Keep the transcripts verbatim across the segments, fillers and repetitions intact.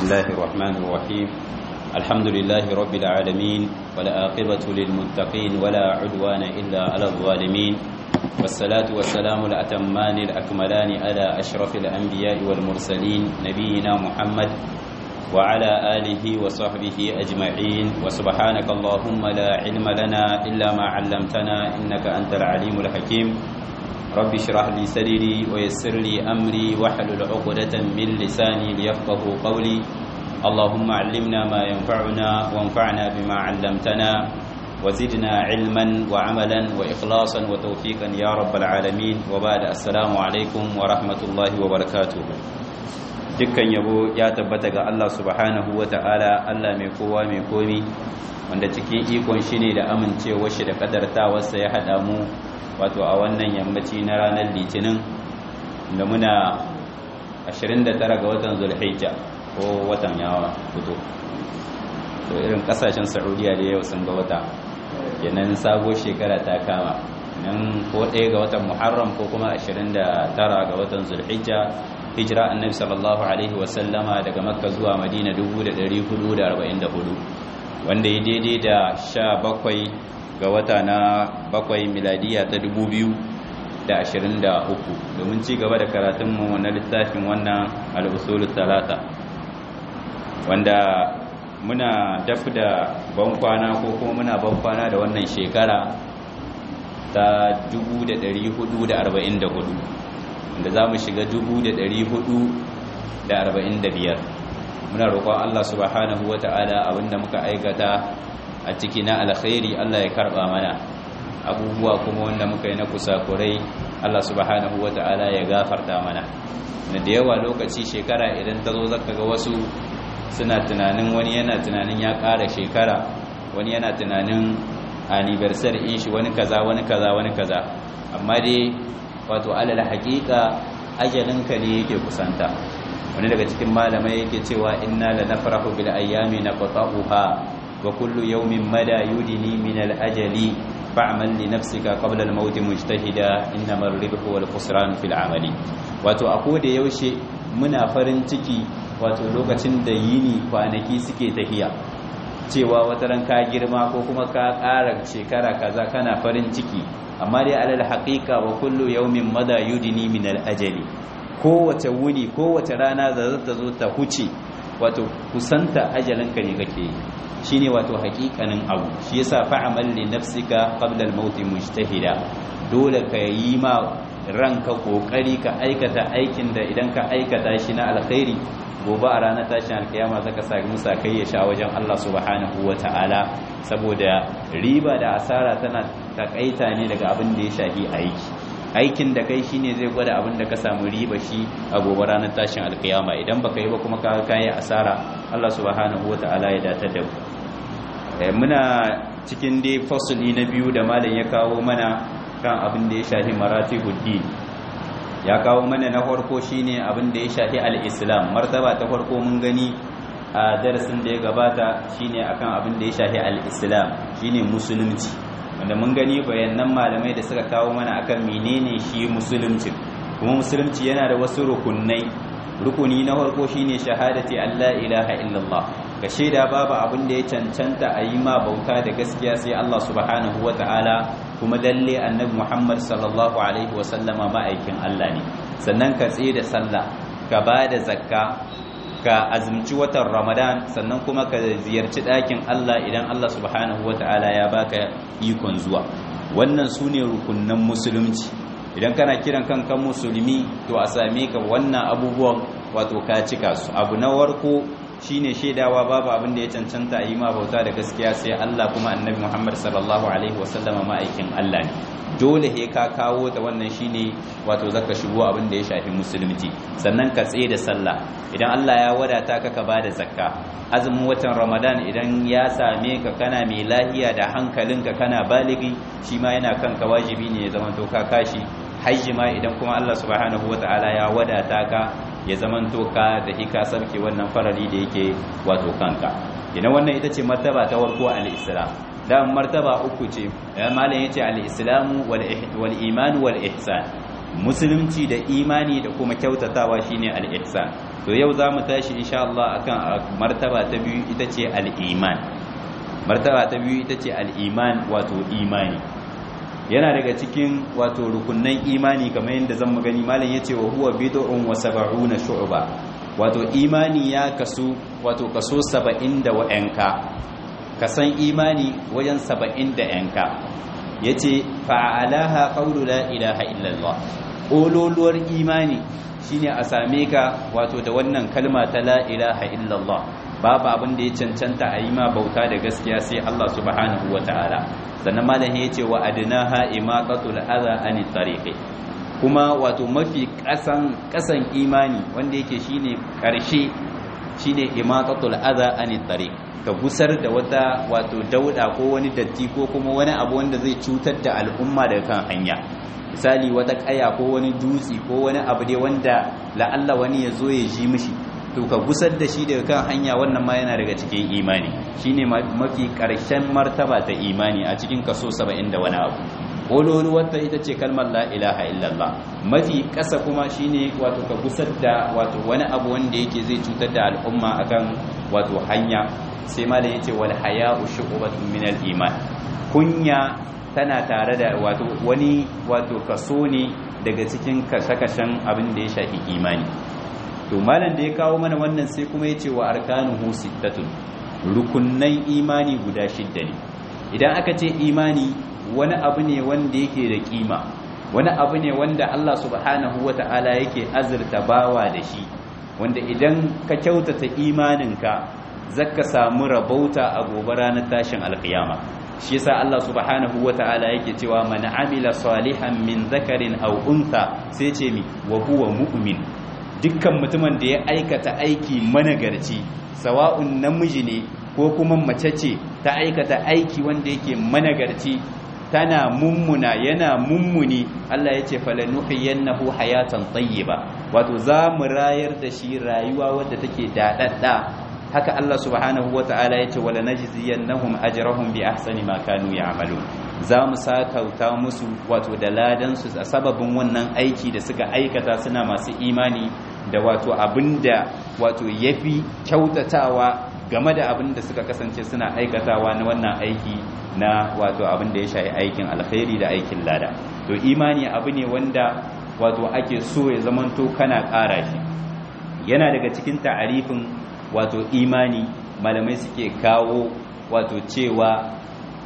الله الرحمن الرحيم الحمد لله رب العالمين والعاقبة للمتقين ولا عدوان إلا على الظالمين والصلاة والسلام الأتمان الأكملان على أشرف الأنبياء والمرسلين نبينا محمد وعلى آله وصحبه أجمعين وسبحانك اللهم لا علم لنا إلا ما علمتنا إنك أنت العليم الحكيم رب اشرح لي صدري ويسر لي أمري واحلل عقدة من لساني ليفقهوا قولي اللهم علمنا ما ينفعنا وانفعنا بما علمتنا وزدنا علما وعملا وإخلاصا وتوفيقا يا رب العالمين وبعد السلام عليكم ورحمة الله وبركاته. dukkan yabo ya tabbata ga Allah subhanahu ta'ala, Allah mai kowa mai komi wanda cikin ikon shi ne da amincewar shi da kadartawarsa ya haɗa mu wato a wannan yammaci na ranar litinin da muna ashirin da tara ga watan zulhijja ko watan yawa fito to irin kasashen saudiya da yau sun ga wata kenan sabo shekara ta kama nan ko ɗaya ga watan muharram ko kuma ashirin da tara ga watan zulhijja hijira annabi sallallahu alaihi wasallama daga makka zuwa madina dubu da ɗari hudu da arba'in da hudu wanda ya daidai da sha bakwai ga wata na bakwai miladiya ta dubu biyu da ashirin da uku domin ci gaba da karatunmu na littafin wannan al'usulun talata wanda muna dafi da bankwana ko kuma muna bankwana da wannan shekara ta dubu da ɗari hudu da arba'in da hudu wanda za mu shiga dubu da ɗari hudu da arba'in da biyar. Muna roƙon Allah subhanahu wa ta'ala abinda muka aikata a ciki na alkhairi Allah ya karɓa mana, abubuwa kuma wanda muka yi na kusakurai Allah subhanahu wa ta'ala ya gafarta mana. Na da yawa lokaci shekara idan ta zo zaka ga wasu suna tunanin wani yana tunanin ya ƙara shekara, wani yana tunanin anniversary in shi wani kaza wani kaza wani kaza, amma dai wato alal haƙiƙa ajalinka ne yake kusanta. Wani daga cikin malamai yake cewa inna la nafrahu bil ayyami naqta'uha wa kullu yawmin mada yudini min al ajali fa'mal li nafsika qabla al maut mujtahida innamal ribhu wal khusran fil amali. Wato a koda yaushe muna farin ciki wato lokacin da yini kwanaki suke tahiya, cewa wataran ka girma ko kuma ka ƙara shekara kaza kana farin ciki, amma dai alal haqiqa wa kullu yawmin mada yudini min al ajali, kowace wuni kowace rana da zata zo ta huce wato kusanta ajalinka ne kake, shine wato haƙiƙanin abu. Shi yasa fa'amal li nafsika qabla al maut mujtahida, dole ka yi ma ranka kokari ka aikata aikin da idan ka aikata shi na alkhairi gobe a ranar tashin alkiyama zaka sami sakai ya sha wajen Allah subhanahu ta'ala, saboda riba da asara tana takaita ne daga abin da ya shafi aiki. Aikin da kai shine zai gwada abin da ka samu riba shi a gobe ranar tashin alkiyama, idan baka yi ba kuma ka kai asara. Allah subhanahu ta'ala ya datar da mu. Muna cikin dai fasali na biyu da malam ya kawo mana kan abin da ya shafi maratibuddin. Ya kawo mana na farko shine abin da ya shafi al-islam, martaba ta farko mun gani a darasin da ya gabata shine akan abin da ya shafi al-islam, shine musulunci, wanda mun gani bayanan malamai da suka kawo mana akan menene shi musulunci. Kuma musulunci yana da wasu rukunai. Rukuni na farko shine shahadati Allah ilaha illallah, ka shaida babu abin da ya cancanta a yi ma bauta da gaskiya sai Allah subhanahu wataala, kuma lalle annabi Muhammad sallallahu alaihi wasallama ma'aikin Allah ne. Sannan ka tsaye da sallah, ka ba da zakka, ka azumci watan Ramadan, sannan kuma ka ziyarci ɗakin Allah idan Allah subhanahu wataala ya baka ikon zuwa. Wannan sune rukunnan musulunci. Idan kana kiran kanka musulmi to a same ka wannan abubuwan wato ka cika su. Abu na warko shine shaidawa babu abin da ya cancanta a yi ma bauta da gaskiya sai Allah, kuma annabi Muhammad sallallahu alaihi wasallama ma'aikin Allah ne. Dole he ka kawo ta, wannan shine wato zaka shigo abin da ya shafi musulunci. Sannan ka tsaye da sallah, idan Allah ya wadata ka ka bada zakka. Azumin watan Ramadan idan ya same ka kana mai lahiya da hankalinka kana baligi, shi ma yana kanka, wajibi ne ya zama to ka kashi. Hajji ma idan kuma Allah subhanahu wataala ya wadata ka, ya zaman to ka da hika sarki wannan farali da yake wato kanka. Ina wannan ita ce martaba ta farko al-islam. Da martaba uku ce, malam yace al-islamu wal iman wal ihsan. musulunci da imani da kuma kyautatawa shine al-ihsan. to yau zamu tashi insha Allah akan martaba ta biyu ita ce al-iman. martaba ta biyu ita ce al-iman wato imani. yana daga cikin wato rukunnan imani kamar yadda zan magani malam yace wa huwa bid'un wa sab'una shu'ba, wato imani ya kasu wato kaso saba'in da wa'anka, kasan imani wajen saba'in da yanka. yace fa'alaha qawlu la ilaha illallah, ololuwar imani shine a same ka wato da wannan kalma ta la ilaha illallah, babu abin da ya cancanta a yi ma bauta da gaskiya sai Allah subhanahu wataala. sannan malam yace wa adnaha imaqatul adha anit tariqi, kuma wato mafi kasan kasan imani wanda yake shine karshe shine imaqatul adha anit tariq, ka gusar da wata wato dauda ko wani datti ko kuma wani abu wanda zai cutar da al'umma daga kan hanya. misali wata kaya ko wani dutsi ko wani abu dai wanda la'alla wani ya zo ya ji mishi, to ka gusar da shi daga kan hanya, wannan ma yana daga cikin imani. shine mafi karshen martaba ta imani a cikin kaso saba'in da wani abu. kololuwarta ita ce kalmar la ilaha illallah. mafi ƙasa kuma shine wato ka gusar da wato wani abu wanda yake zai cutar da al'umma akan wato hanya. sai malam yace wal haya'u shu'batun min al iman, kunya tana tare da wato wani wato kaso ne daga cikin kashe-kashen abin da ya shafi imani. to malam da ya kawo mana wannan sai kuma yace wa arkanuhu sittatun, rukunnan imani guda shidda ne. idan aka ce imani wani abu ne wanda yake da kima, wani abu ne wanda Allah subhanahu wata'ala yake azurta bawa da shi, wanda idan ka kyautata imaninka zaka samu rabauta a gobe ranar tashin alkiyama. shi yasa Allah subhanahu wata'ala yake cewa man amila salihan min zakarin aw untha, sai ce mi wa huwa mu'min, dukkan mutumin da ya aikata aiki managarci, sawa'un namiji ne ko kuma mace ce ta aikata aiki wanda yake managarci, tana mummuna yana mummuni, Allah ya ce falanuhiyannahu hayatan tayyiba, wato za mu rayar da shi rayuwa wadda take dadadda. haka Allah subhanahu wata'ala ya ce wala najziyannahum ajrahum bi ahsani ma kanu ya'malun, za mu sakauta musu wato da ladan su a sababin wannan aiki da suka aikata suna masu imani, da wato abinda wato yafi kyautatawa game da abin da suka kasance suna aikatawa na wannan aiki na wato abin da ya shafi aikin alkhairi da aikin lada. to imani abu ne wanda wato ake so ya zamanto kana ƙara shi. yana daga cikin ta'arifin wato imani malamai suke kawo wato cewa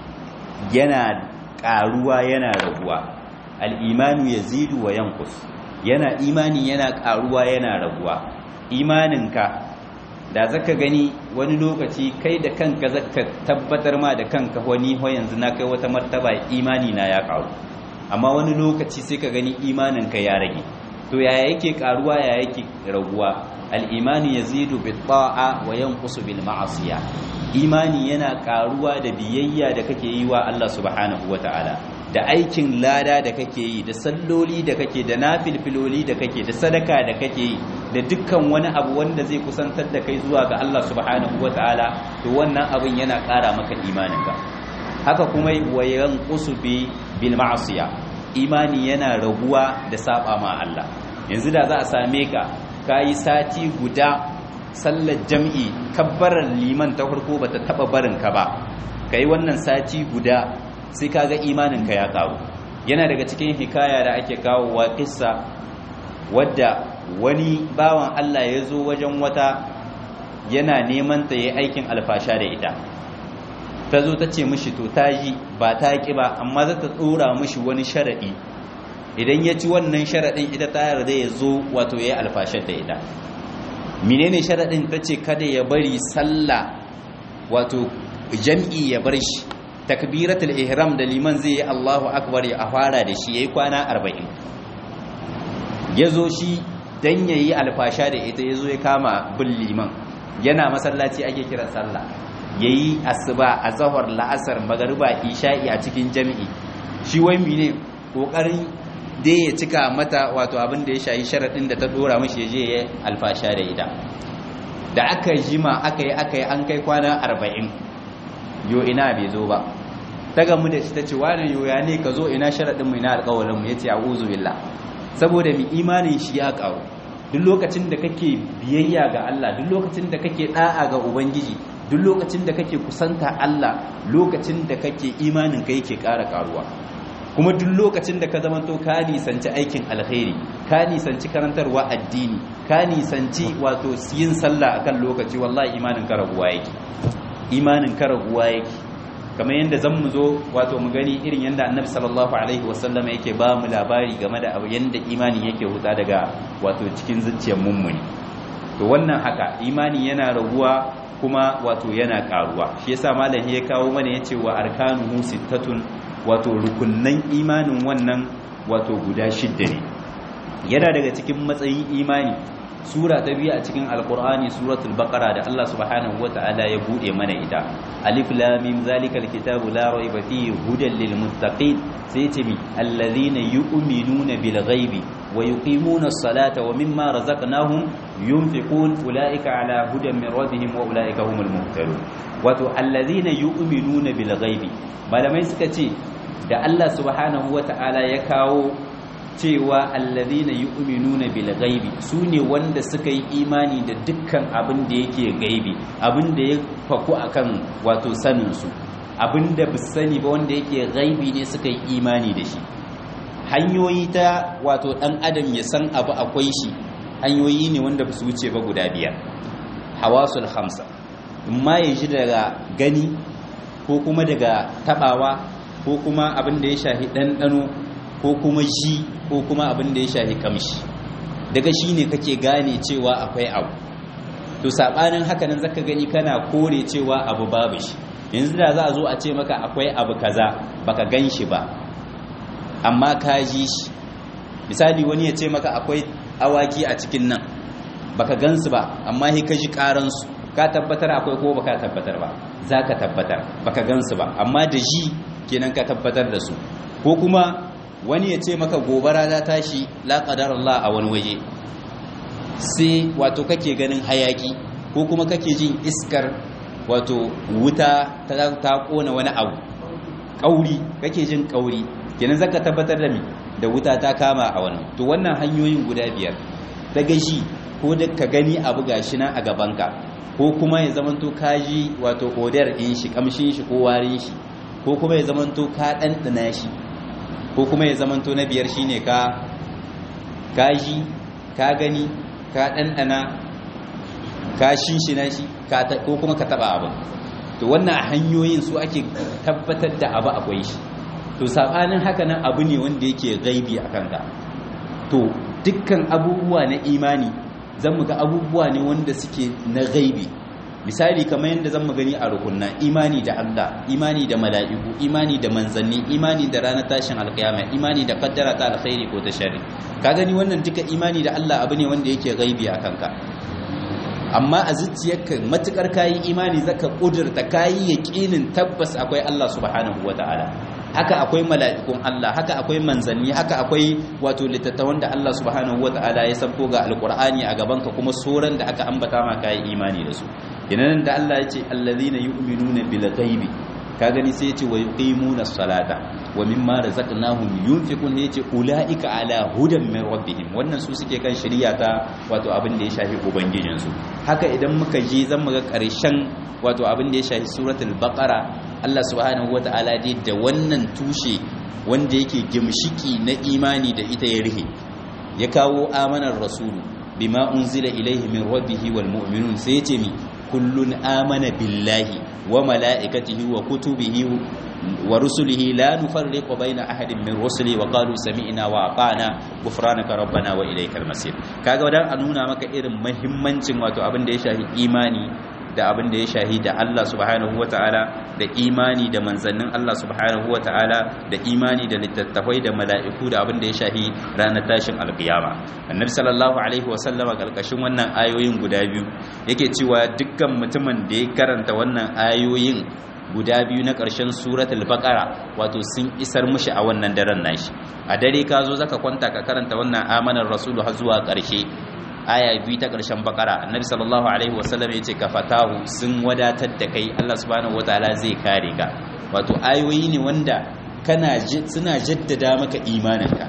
yana ƙaruwa yana raguwa. al-imanu yazidu wa yanqus, yana imani yana ƙaruwa yana raguwa. imaninka da zaka gani wani lokaci kai da kanka zaka tabbatar ma da kanka wani ho yanzu na kai wata martaba imani na ya karu, amma wani lokaci sai ka gani imaninka ya rage. to yaya yake karuwa yaya yake raguwa? al-imani yazidu bit ta'a wa yanqusu bil ma'asiya, imani yana karuwa da biyayya da kake yi wa Allah subhanahu wataala, da aikin lada da kake yi, da salloli da kake, da nafilfiloli da kake, da sadaka da kake yi, da dukkan wani abu wanda zai kusantar da kai zuwa ga Allah subhanahu wataala, to wannan abin yana ƙara maka imaninka. haka kuma wayan qusubi bil ma'siya, imani yana raguwa da saba ma Allah. yanzu da za a same ka kayi sati guda sallar jam'i, kabbarar liman ta farko bata taba barin ka ba, kai wannan sati guda sai kaga imaninka ya karu. yana daga cikin hikaya da ake kawo wa kissa wadda wani bawan Allah ya zo wajen wata yana neman ta yi aikin alfasha da ita, ta zo ta ce mishi to ta yi ba ta ki ba, amma za ta tsora mishi wani sharaɗi, idan ya ci wannan sharaɗin ita ta yarda ya zo wato ya yi alfashar da ita. menene sharaɗin? ta ce kada ya bari sallah wato jam'i ya bar shi, takbiratul ihram da liman zai yi Allahu akbar ya fara da shi yayi kwana arba'in. yazo shi dan yayi alfasha da ita yazo ya kama bin liman, yana masallaci ake kira sallah, yayi asuba azhar la'asar magriba isha'i a cikin jami'i. shi wai mene kokarin da ya cika mata wato abin da ya shayi sharadin da ta dora mishi yaje yayi alfasha da ita. da aka jima aka yi aka yi an kai kwana arba'in, yo ina bai zo ba. ta gamu da shi ta ce wani yo ya ne ka zo, ina sharaɗinmu ina alƙawarinmu? ya ce a'udhu billah. saboda mi imanin shi ya karu duk lokacin da kake biyayya ga Allah duk lokacin da kake da'a ga ubangiji duk lokacin da kake kusanta Allah lokacin da kake imanin ka yake ƙara karuwa kuma duk lokacin da ka zamanto ka nisanci aikin alkhairi ka nisanci karantarwa addini ka nisanci wato yin sallah akan lokaci wallahi imanin ka raguwa yake imanin ka raguwa yake kamar yadda zan mu zo wato mu gani irin yadda annabi sallallahu alaihi wasallam yake ba mu labari game da abu yadda imani yake huta daga wato cikin zuciyar mummuni to wannan haka imani yana raguwa kuma wato yana karuwa shi yasa malam ya kawo mana yace wa arkanuhu sittatun wato rukunnan imanin wannan wato guda shidda ne yana daga cikin matsayin imani sura ta biyu a cikin alkur'ani suratul baqara da Allah subhanahu wataala ya bude mana ita alif lam mim zalikal kitabu la raiba fihi hudan lil muttaqin sai ce mi alladhina yu'minuna bil ghaibi wa yuqimuna as-salata wa mimma razaqnahum yunfiqun ulaika ala hudan min rabbihim wa ulaika humul muhtadun wato alladhina yu'minuna bil ghaibi malamai suka ce da Allah subhanahu wataala ya kawo cewa alladhina yu'minuna bil ghaibi sune wanda suka yi imani da dukkan abin da yake gaibi abin da ya faku akan wato sanin su abin da bis sani ba wanda yake gaibi ne suka yi imani da shi hanyoyi ta wato dan adam ya san abu akwai shi hanyoyi ne wanda ba su wuce ba guda biyar hawasul khamsa amma ya ji daga gani ko kuma daga tabawa ko kuma abin da ya shahi ɗanɗano ko kuma ji ko kuma abin da ya shahi kamshi daga shi ne kake gane cewa akwai abu to saɓanin haka nan zaka gani kana kore cewa abu babu shi yanzu da za a zo a ce maka akwai abu kaza baka gan shi ba amma ka ji shi misali wani ya ce maka akwai awaki a cikin nan baka gansu ba amma sai ka ji karansu ka tabbatar akwai ko baka tabbatar ba za ka tabbatar baka gansu ba amma da ji kenan ka tabbatar da su ko kuma wani ya ce maka gobara ta tashi la qadar Allah a wani waje sai wato kake ganin hayaki ko kuma kake jin iskar wato wuta ta ta kona wani abu kauri kake jin kauri kenan zaka tabbatar da mi da wuta ta kama a wani to wannan hanyoyin guda biyar daga shi ko da ka gani abu gashi nan a gabanka ko kuma ya zamanto kaji wato odar din shi kamshin shi ko warin shi ko kuma ya zamanto ka dandana shi ko kuma ya zamanto na biyar shine ka kaji ka gani ka dandana ka shinshina shi ko kuma ka taba abu to wannan hanyoyin su ake tabbatar da abu akwai shi to sabanin haka nan abu ne wanda yake gaibi akan ka to dukkan abubuwa na imani zan mu ga abubuwa ne wanda suke na gaibi misali kamar yadda zan mu gani a rukunna imani da Allah imani da mala'iku imani da manzanni imani da ranar tashin alkiyama imani da kaddara ta alkhairi ko ta sharri ka gani wannan duka imani da Allah abu ne wanda yake gaibi akan ka amma a zuciyarka matukar kayi imani zaka kudurta kayi yaqinin tabbas akwai Allah subhanahu wataala haka akwai mala'ikun Allah haka akwai manzanni haka akwai wato littattafan da Allah subhanahu wataala ya sabko ga alqur'ani a gaban ka kuma suran da aka ambata ma kayi imani da su idan da Allah ya ce allazina yu'minuna bil ghaibi ka gani sai ya ce wa yuqimuna as-salata wa mimma razaqnahum yunfiqun ya ce ulaika ala hudan min rabbihim wannan su suke kan shari'a ta wato abin da ya shafi ubangijin su haka idan muka je zan muga karshen wato abin da ya shafi suratul baqara Allah subhanahu wataala dai da wannan tushe wanda yake gimshiki na imani da ita ya rihe ya kawo amanar rasulu bima unzila ilaihi min rabbihi wal mu'minun sai ya ce mi kullun amana billahi wa mala'ikatihi wa kutubihi wa rusulihi la nufarriqu baina ahadin min rusuli wa qalu sami'na wa ata'na ghufranaka rabbana wa ilaykal masir kaga wadan a nuna maka irin muhimmancin wato abin da ya shafi imani da abin da ya shahi da Allah subhanahu wata'ala da imani da manzannin Allah subhanahu wata'ala da imani da littattafai da mala'iku da abin da ya shahi ranar tashin alkiyama annabi sallallahu alaihi wasallama kalkashin wannan ayoyin guda biyu yake cewa dukkan mutumin da ya karanta wannan ayoyin guda biyu na ƙarshen suratul baqara wato sun isar mushi a wannan daren nashi a dare ka zo zaka kwanta ka karanta wannan amanar rasulu har zuwa ƙarshe aya biyu ta ƙarshen bakara annabi sallallahu alaihi wasallam ya ce ka fatahu sun wadatar da kai Allah subhanahu wataala zai kare ka wato ayoyi ne wanda kana suna jaddada maka imaninka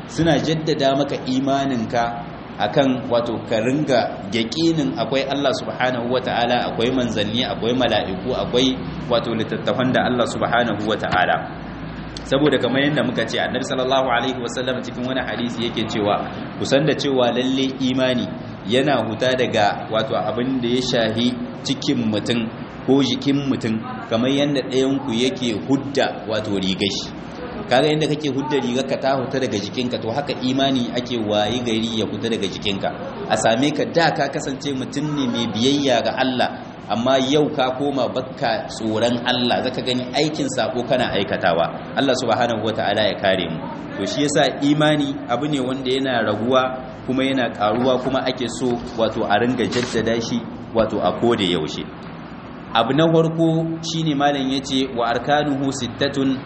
suna jaddada maka imaninka akan wato ka ringa yaƙinin akwai Allah subhanahu wata'ala, akwai manzanni, akwai mala'iku, akwai wato littattafan da Allah subhanahu wata'ala. Saboda kamar yadda muka ce annabi sallallahu alaihi wasallam cikin wani hadisi yake cewa kusan da cewa lalle imani yana huta daga wato abin da ya shahi cikin mutum ko jikin mutum kamar yadda ɗayan ku yake hudda wato rigar shi. kaga yadda kake hudda rigar ka ta huta daga jikinka, to haka imani ake wayi gari ya huta daga jikinka. A same ka da ka kasance mutum ne mai biyayya ga Allah, amma yau ka koma bakka tsoron Allah, zaka gani aikin sako kana aikatawa. Allah subhanahu wataala ya kare mu. To shi yasa imani abu ne wanda yana raguwa kuma yana karuwa, kuma ake so wato a ringa jaddada shi wato a koda yaushe. Abu na farko shine malam yace wa arkanuhu sittatun.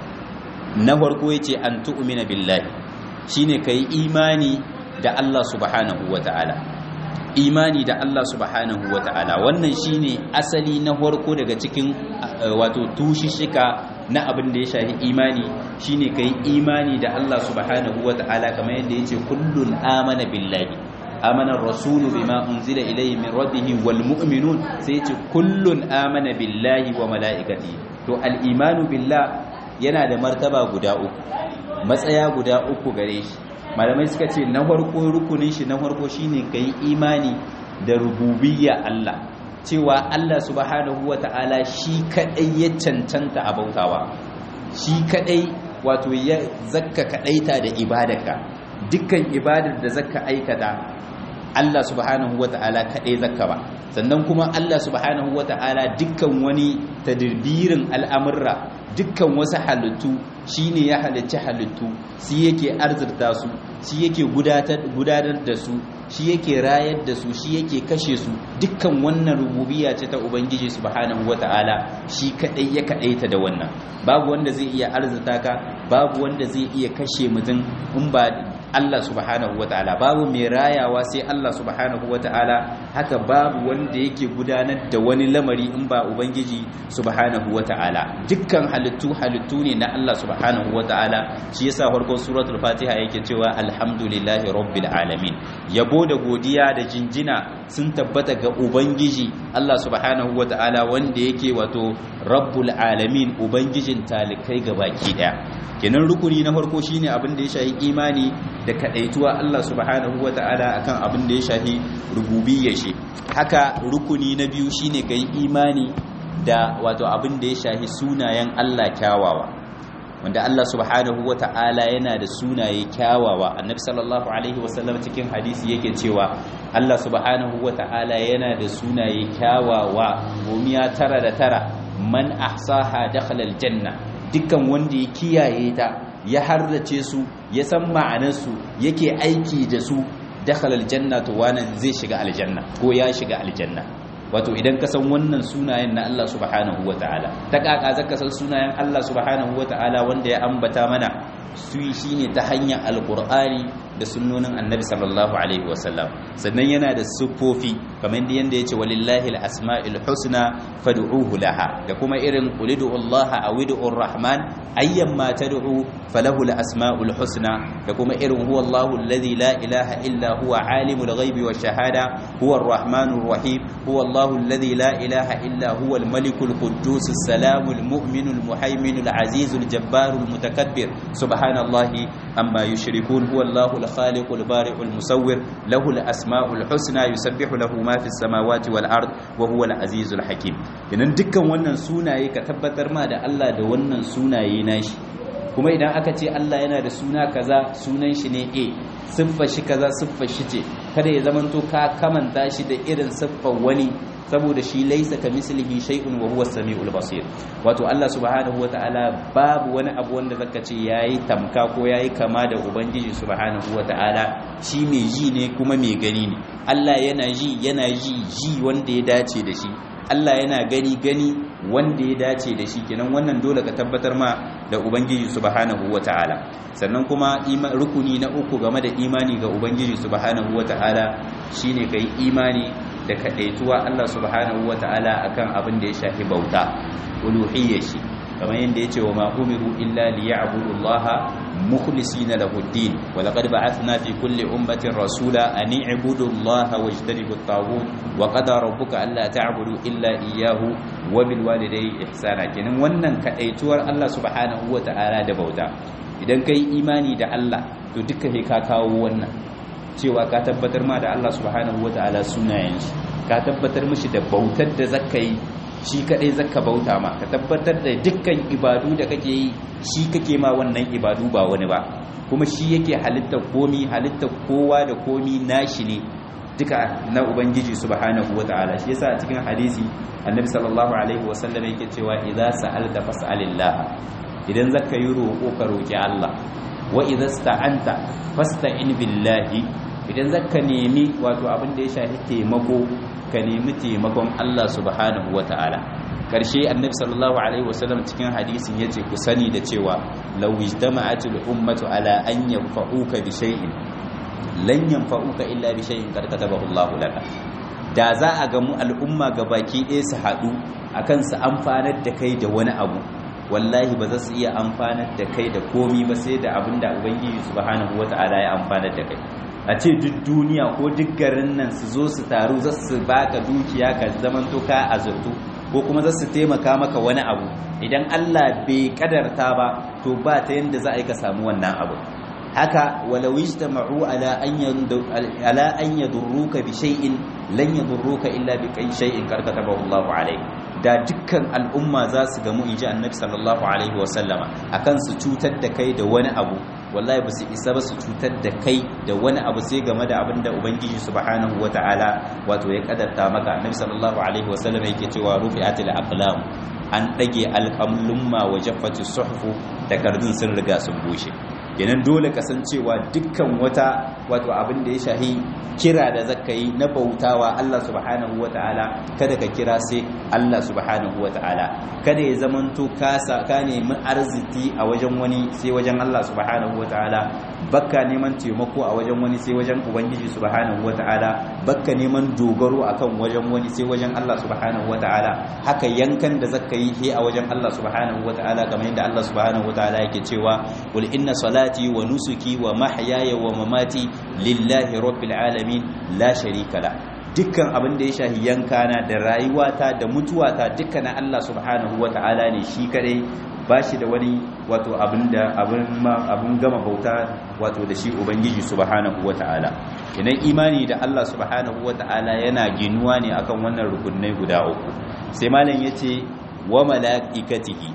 Na farko yace an tu'mina billahi, shine kai imani da Allah subhanahu wataala. Imani da Allah subhanahu wata'ala wannan shine asali na farko daga cikin wato tushishika na abin da ya shafi imani, shine kai imani da Allah subhanahu wata'ala kamar yadda yace kullun amana billahi, amana ar-rasulu bima unzila ilayhi min rabbih wal mu'minun, sai yace kullun amana billahi wa malaikatihi. To al-imanu billah yana da martaba guda uku, matsaya guda uku gare shi. Malamai suka ce na farko rukunin shi na farko shine kai imani da rububiyya Allah, cewa Allah subhanahu wata'ala shi kadai ya cancanta a bautawa, shi kadai wato ya zakka kadaita da ibadarka. Dukkan ibadar da zakka aikata Allah subhanahu wata'ala kadai zakka ba. Sannan kuma Allah subhanahu wata'ala dukkan wani tadbirin al'amurra, dukkan wasu halittu shine ya halicci halittu, shi yake arzurta su, shi yake gudanar da su, shi yake rayar da su, shi yake kashe su. Dukkan wannan rububiyya ce ta Ubangiji subhanahu wata'ala, shi kadai ya kadaita da wannan. Babu wanda zai iya arzurta ka, babu wanda zai iya kashe mutum in ba Allah subhanahu wata'ala, babu mai rayawa sai Allah subhanahu wata'ala. Haka babu wanda yake gudanar da wani lamari in ba Ubangiji subhanahu wata'ala. Dukkan halittu halittu ne na Allah subhanahu wata'ala. Shi yasa farkon suratul Fatiha yake cewa alhamdulillahi rabbil alamin. Yabo da godiya da jinjina sun tabbata ga Ubangiji Allah subhanahu wata'ala, wanda yake wato rabbul alamin, ubangijin talikai gabaki daya. Kenan rukuni na farko shine abin da ya shahi imani da kadaituwa Allah subhanahu wata'ala akan abin da ya shahi rububiyyar shi. Haka rukuni na biyu shine kai imani da wato abin da ya shahi sunayen Allah kyawawa, wanda Allah subhanahu wata'ala yana da sunaye kyawawa. Annabi sallallahu alaihi wasallam cikin hadisi yake cewa Allah subhanahu wata'ala yana da sunaye kyawawa gomiya tara da tara, man ahsaha dakhala aljanna. Dukkan wanda ya kiyaye ta, ya harrace su, ya san ma'anarsu, yake aiki da su, dakhala aljanna, to wannan zai shiga aljanna ko ya shiga aljanna. Wato idan ka san wannan sunayen na Allah subhanahu wata'ala, ta kaka zaka san sunayen Allah subhanahu wata'ala wanda ya ambata mana su shine ta hanyar alqur'ani da sunnonin annabi sallallahu alaihi wasallam. Sannan yana da siffofi kamar yadda yace walillahi alasma'ul husna fad'uhu laha, da kuma irin qulidu allaha aw ud'ur rahman ayyamma tad'u falahu alasma'ul husna, da kuma irin huwa allahu alladhi la ilaha illa huwa alimul ghaibi wash shahada huwa arrahmanur rahim huwa allahu alladhi la ilaha illa huwa almalikul quddus salamul mu'minul muhaiminul azizul jabbarul mutakabbir subhanallahi amma yushrikun huwa allahu الخالق البارئ المصور له الأسماء الحسنى يسبح له ما في السماوات والأرض وهو العزيز الحكيم. idan dukkan wannan sunaye ka tabbatar ma da Allah da wannan sunaye nashi, kuma idan aka ce Allah yana da suna kaza sunan shi ne a siffar shi kaza siffar shi ce, kada ya zamanto ka kamanta shi da irin siffar wani, saboda shi laisa kamislihi shay'un wa huwa as-sami'ul basir. Wato Allah subhanahu wata'ala babu wani abu wanda zaka ce yayi tamka ko yayi kama da ubangiji subhanahu wata'ala. Shi mai ji ne kuma mai gani ne. Allah yana ji yana ji ji wanda ya dace da shi, Allah yana gani gani wanda ya dace da shi. Kenan wannan dole ka tabbatar ma da ubangiji subhanahu wata'ala. Sannan kuma rukuni na uku game da imani ga ubangiji subhanahu wata'ala shine kai imani da kadaituwa Allah subhanahu wata'ala akan abin da ya shafi bauta, uluhiyyar shi, kamar yadda yace wa ma umiru illa liya'budu Allah mukhlisina lahu ad-din wa laqad ba'athna fi kulli ummatin rasula an i'budu allaha wajtanibu at-taghut wa qada rabbuka alla ta'budu illa iyyahu wa bil walidayni ihsana. kenan wannan kadaituwar Allah subhanahu wata'ala da bauta, idan kai imani da Allah to duka sai ka kawo wannan cewa ka tabbatar ma da Allah subhanahu wata'ala sunayen shi, ka tabbatar mishi da bautar da zaka yi shi kadai zaka bauta ma, ka tabbatar da dukkan ibadu da kake yi shi kake ma wannan ibadu ba wani ba, kuma shi yake halitta komi, halitta kowa da komi nashi ne duka na ubangiji subhanahu wataala. Shi yasa a cikin hadisi annabi sallallahu alaihi wasallam yake cewa idza sa'alta fas'alillah, idan zaka yi roƙo ka roki Allah, wa idza sta'anta fasta'in billahi, idan zaka nemi wato abin da ya shafi taimako ka nemi taimakon Allah subhanahu wata'ala. Karshe annabi sallallahu alaihi wasallam cikin hadisin yace ku sani da cewa law ijtama'atul ummatu ala an yanfa'uka bi shay'in lan yanfa'uka illa bi shay'in qad katabahu Allahu laka. Da za a ga mu al'umma gabaki ɗaya su haɗu akan su amfanar da kai da wani abu, wallahi ba za su iya amfanar da kai da komi ba sai da abinda ubangiji subhanahu wata'ala ya amfanar da kai. A ce duk duniya ko duk garin nan su zo su taru za su baka dukiya ka zamanto ka azurtu, ko kuma za su taimaka maka wani abu, idan Allah bai kadarta ba to ba ta yanda za a yi ka samu wannan abu. Haka walau ijtama'u ala an ala an yadurruka bi shay'in lan yadurruka illa bi shay'in qad katabahu Allahu alayk. Da dukkan al'umma za su gamu inji annabi sallallahu alaihi wasallama akan su cutar da kai da wani abu, wallahi ba su isa ba su cutar da kai da wani abu sai game da abin da ubangiji subhanahu wataala wato ya kadarta maka. Annabi sallallahu alaihi wasallama yake cewa rufi'atil aqlam, an dage alqamlumma wa jaffati suhfu, takardun sun riga sun bushe. kenan dole kasancewa dukkan wata wato abin da ya shahi kira da zaka yi na bautawa Allah subhanahu wataala, kada ka kira sai Allah subhanahu wataala, kada ya zamanto ka ka nemi arziki a wajen wani sai wajen Allah subhanahu wataala, bakka neman taimako a wajen wani sai wajen ubangiji subhanahu wataala, bakka neman dogaro akan wajen wani sai wajen Allah subhanahu wataala. Haka yankan da zaka yi he a wajen Allah subhanahu wataala, kamar yadda Allah subhanahu wataala yake cewa qul inna salati wa nusuki wa mahyaya wa mamati lillahi rabbil alamin la sharika la. Dukkan abin da ya shahi yankana da rayuwata da mutuwata dukkan Allah subhanahu wataala ne shi kadai, bashi da wani wato abin da abin abin gama bauta wato da shi ubangiji subhanahu wataala. Idan imani da Allah subhanahu wataala yana ginuwa ne akan wannan rukunai guda uku. Sai malam yace wa malaikatihi,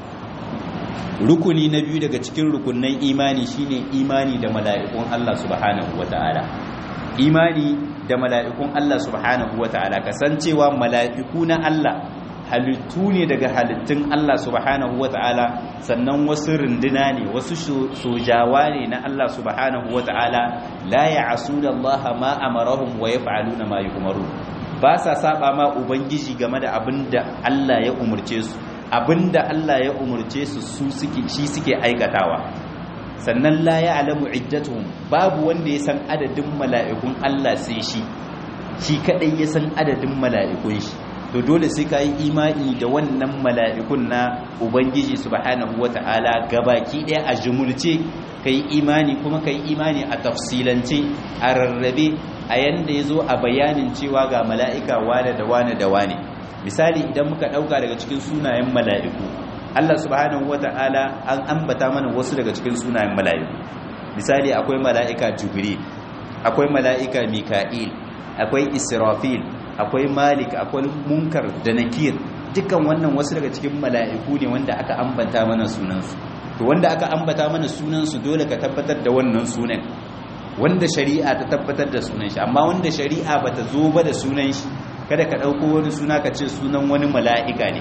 rukuni na biyu daga cikin rukunan imani shine imani da mala'ikun Allah subhanahu wata'ala. Imani da mala'ikun Allah subhanahu wata'ala, kasancewa mala'iku na Allah halittu ne daga halittun Allah subhanahu wata'ala, sannan wasu runduna ne, wasu sojawa ne na Allah subhanahu wata'ala. La ya'asuna Allah ma amarahum wa yaf'aluna ma yu'marun, ba sa saba ma ubangiji game da abinda Allah ya umurce su, abinda Allah ya umurce su su suke shi suke aikatawa. Sannan la ya'lamu iddatuhum, babu wanda ya san adadin mala'ikun Allah sai shi shi kadai ya san adadin mala'ikun shi. To dole sai ka yi imani da wannan mala'ikun na ubangiji subhanahu wata'ala gabaki daya a jumulce, kai imani kuma kai imani a tafsilance, a rarrabe, a yanda yazo a bayanin cewa ga mala'ika wane da wane da wane. Misali idan muka dauka daga cikin sunayen mala'iku, Allah subhanahu wata'ala an ambata mana wasu daga cikin sunayen mala'iku. Misali akwai mala'ika Jibril, akwai mala'ika Mika'il, akwai Israfil, akwai Malik, akwai Munkar da Nakir. Dukkan wannan wasu daga cikin mala'iku ne wanda aka ambata mana sunansu. To wanda aka ambata mana sunansu dole ka tabbatar da wannan sunan, wanda shari'a ta tabbatar da sunan shi. Amma wanda shari'a bata zo ba da sunan shi, kada ka ɗauko wani suna ka ce sunan wani mala'ika ne,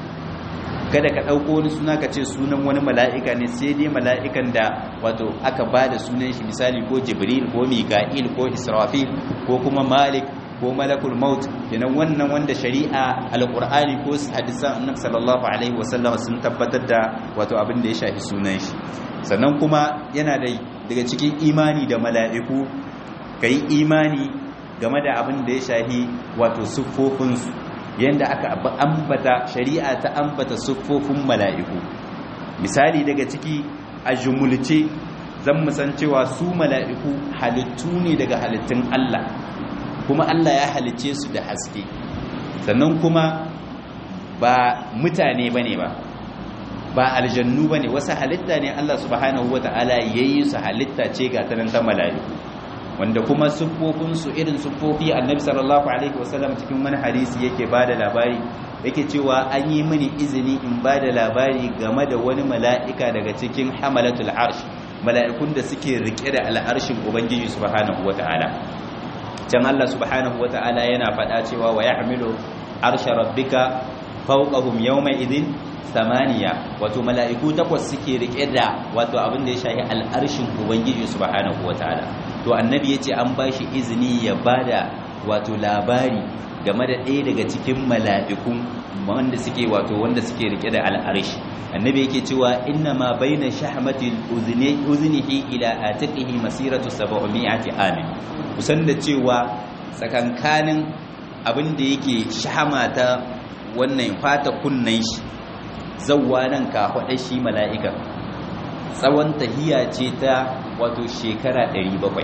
kada ka ɗauko wani suna ka ce sunan wani mala'ika ne, sai dai mala'ikan da wato aka ba da sunan shi, misali ko Jibril ko Mika'il ko Israfil ko kuma Malik ko Malakul Maut. kenan wannan wanda shari'a alqur'ani ko hadisan annabi sallallahu alaihi wasallam sun tabbatar da wato abin da ya shafi sunan shi. Sannan kuma yana da daga cikin imani da mala'iku, kai imani game da abin da ya shahi wato siffofinsu, yadda aka ambata shari'a ta ambata siffofin mala'iku. Misali daga ciki a jumulce zan mu san cewa su mala'iku halittu ne daga halittun Allah kuma Allah ya halicce su da haske sannan kuma ba mutane bane ba ba aljannu bane wasu halitta ne Allah subhanahu wata'ala yayi su halitta ce ga tanan ta mala'iku wanda kuma siffofin su irin siffofi annabi sallallahu alaihi wasallam cikin wani hadisi yake bada labari yake cewa an yi mini izini in bada labari game da wani mala'ika daga cikin hamalatul arsh mala'ikun da suke rike da al'arshin ubangiji subhanahu wata'ala can Allah subhanahu wata'ala yana faɗa cewa wa yahmilu arsha rabbika fawqahum yawma idhin samaniya wato mala'iku takwas suke rike da wato abin da ya shahi al'arshin ubangiji subhanahu wataala to annabi yace an bashi izini ya bada wato labari game da ɗaya daga cikin mala'ikun wanda suke wato wanda suke rike da al'arshi annabi yake cewa inna ma baina shahmatil udhni udhnihi ila atiqihi masiratu sab'mi'ati amin kusan da cewa tsakankanin abin da yake shahama ta wannan fata kunnan shi zawwa nan ka hada shi mala'ika tsawon tahiya ce ta wato shekara ɗari bakwai